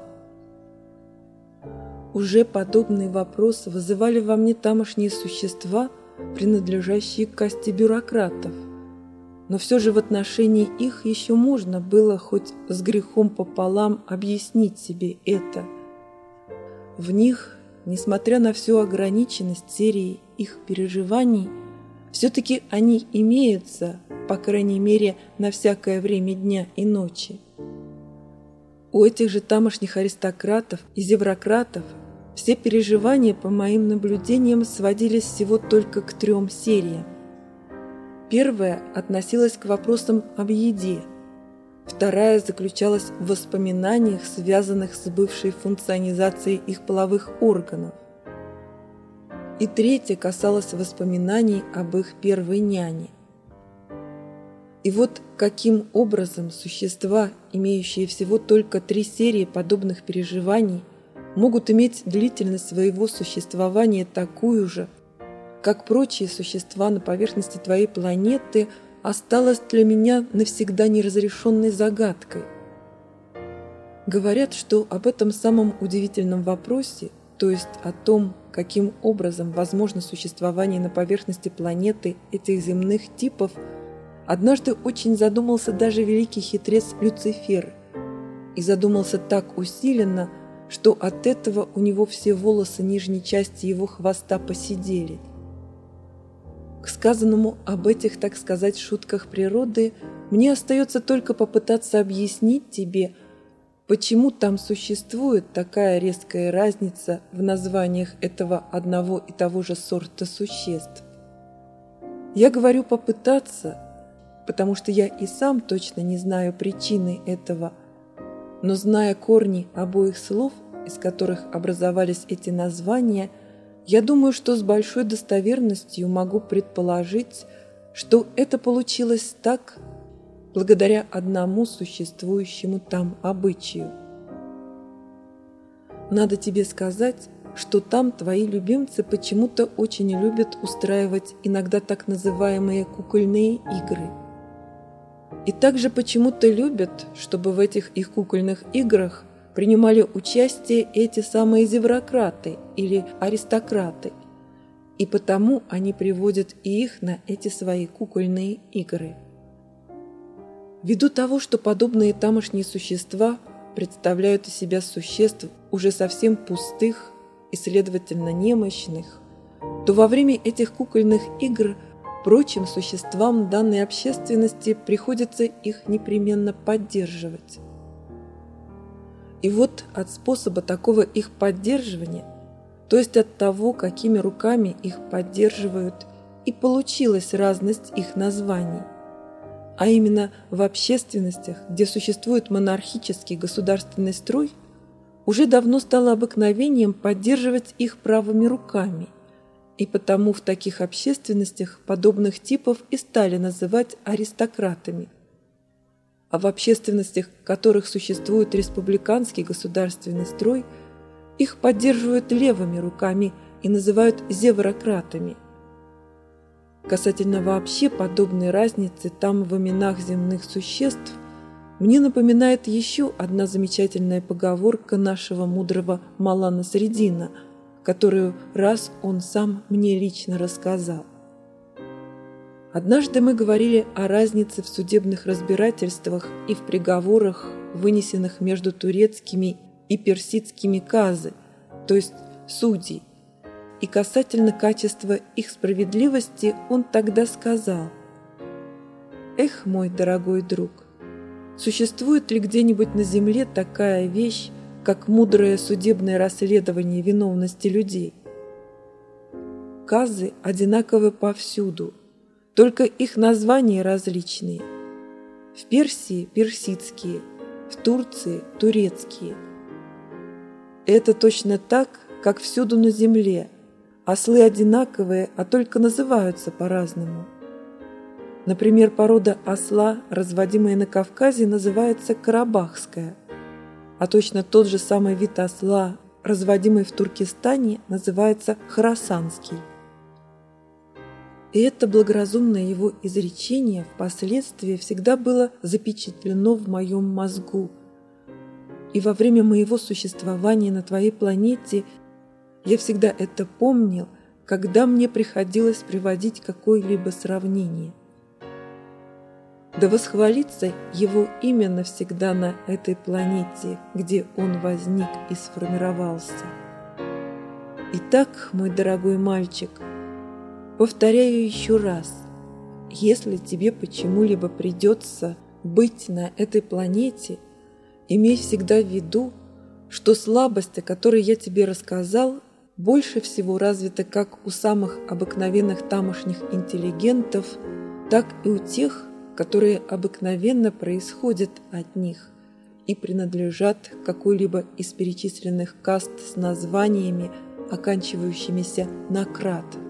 Уже подобные вопросы вызывали во мне тамошние существа, принадлежащие к касте бюрократов. Но все же в отношении их еще можно было хоть с грехом пополам объяснить себе это. В них, несмотря на всю ограниченность серии их переживаний, все-таки они имеются, по крайней мере, на всякое время дня и ночи. У этих же тамошних аристократов и зеврократов все переживания, по моим наблюдениям, сводились всего только к 3 сериям. Первая относилась к вопросам об еде, вторая заключалась в воспоминаниях, связанных с бывшей функционизацией их половых органов, и третья касалась воспоминаний об их первой няне. И вот каким образом существа, имеющие всего только 3 серии подобных переживаний, могут иметь длительность своего существования такую же, как прочие существа на поверхности твоей планеты, осталось для меня навсегда неразрешенной загадкой. Говорят, что об этом самом удивительном вопросе, то есть о том, каким образом возможно существование на поверхности планеты этих земных типов, однажды очень задумался даже великий хитрец Люцифер, и задумался так усиленно, что от этого у него все волосы нижней части его хвоста поседели. К сказанному об этих, так сказать, шутках природы мне остается только попытаться объяснить тебе, почему там существует такая резкая разница в названиях этого одного и того же сорта существ. Я говорю «попытаться», потому что я и сам точно не знаю причины этого, но зная корни обоих слов, из которых образовались эти названия, я думаю, что с большой достоверностью могу предположить, что это получилось так, благодаря одному существующему там обычаю. Надо тебе сказать, что там твои любимцы почему-то очень любят устраивать иногда так называемые кукольные игры. И также почему-то любят, чтобы в этих их кукольных играх принимали участие эти самые зеврократы или аристократы, и потому они приводят и их на эти свои кукольные игры. Ввиду того, что подобные тамошние существа представляют из себя существ уже совсем пустых и, следовательно, немощных, то во время этих кукольных игр прочим существам данной общественности приходится их непременно поддерживать. И вот от способа такого их поддерживания, то есть от того, какими руками их поддерживают, и получилась разность их названий. А именно в общественностях, где существует монархический государственный строй, уже давно стало обыкновением поддерживать их правыми руками, и потому в таких общественностях подобных типов и стали называть аристократами. А в общественностях, в которых существует республиканский государственный строй, их поддерживают левыми руками и называют зеврократами. Касательно вообще подобной разницы там в именах земных существ, мне напоминает еще одна замечательная поговорка нашего мудрого Малана Средина, которую раз он сам мне лично рассказал. Однажды мы говорили о разнице в судебных разбирательствах и в приговорах, вынесенных между турецкими и персидскими казы, то есть судей, и касательно качества их справедливости он тогда сказал: «Эх, мой дорогой друг, существует ли где-нибудь на земле такая вещь, как мудрое судебное расследование виновности людей? Казы одинаковы повсюду, только их названия различные. В Персии – персидские, в Турции – турецкие. Это точно так, как всюду на земле. Ослы одинаковые, а только называются по-разному. Например, порода осла, разводимая на Кавказе, называется карабахская, а точно тот же самый вид осла, разводимый в Туркестане, называется хорасанский». И это благоразумное его изречение впоследствии всегда было запечатлено в моем мозгу. И во время моего существования на твоей планете я всегда это помнил, когда мне приходилось приводить какое-либо сравнение. Да восхвалится его имя навсегда на этой планете, где он возник и сформировался. Итак, мой дорогой мальчик, повторяю еще раз, если тебе почему-либо придется быть на этой планете, имей всегда в виду, что слабость, о которой я тебе рассказал, больше всего развита как у самых обыкновенных тамошних интеллигентов, так и у тех, которые обыкновенно происходят от них и принадлежат какой-либо из перечисленных каст с названиями, оканчивающимися на крат.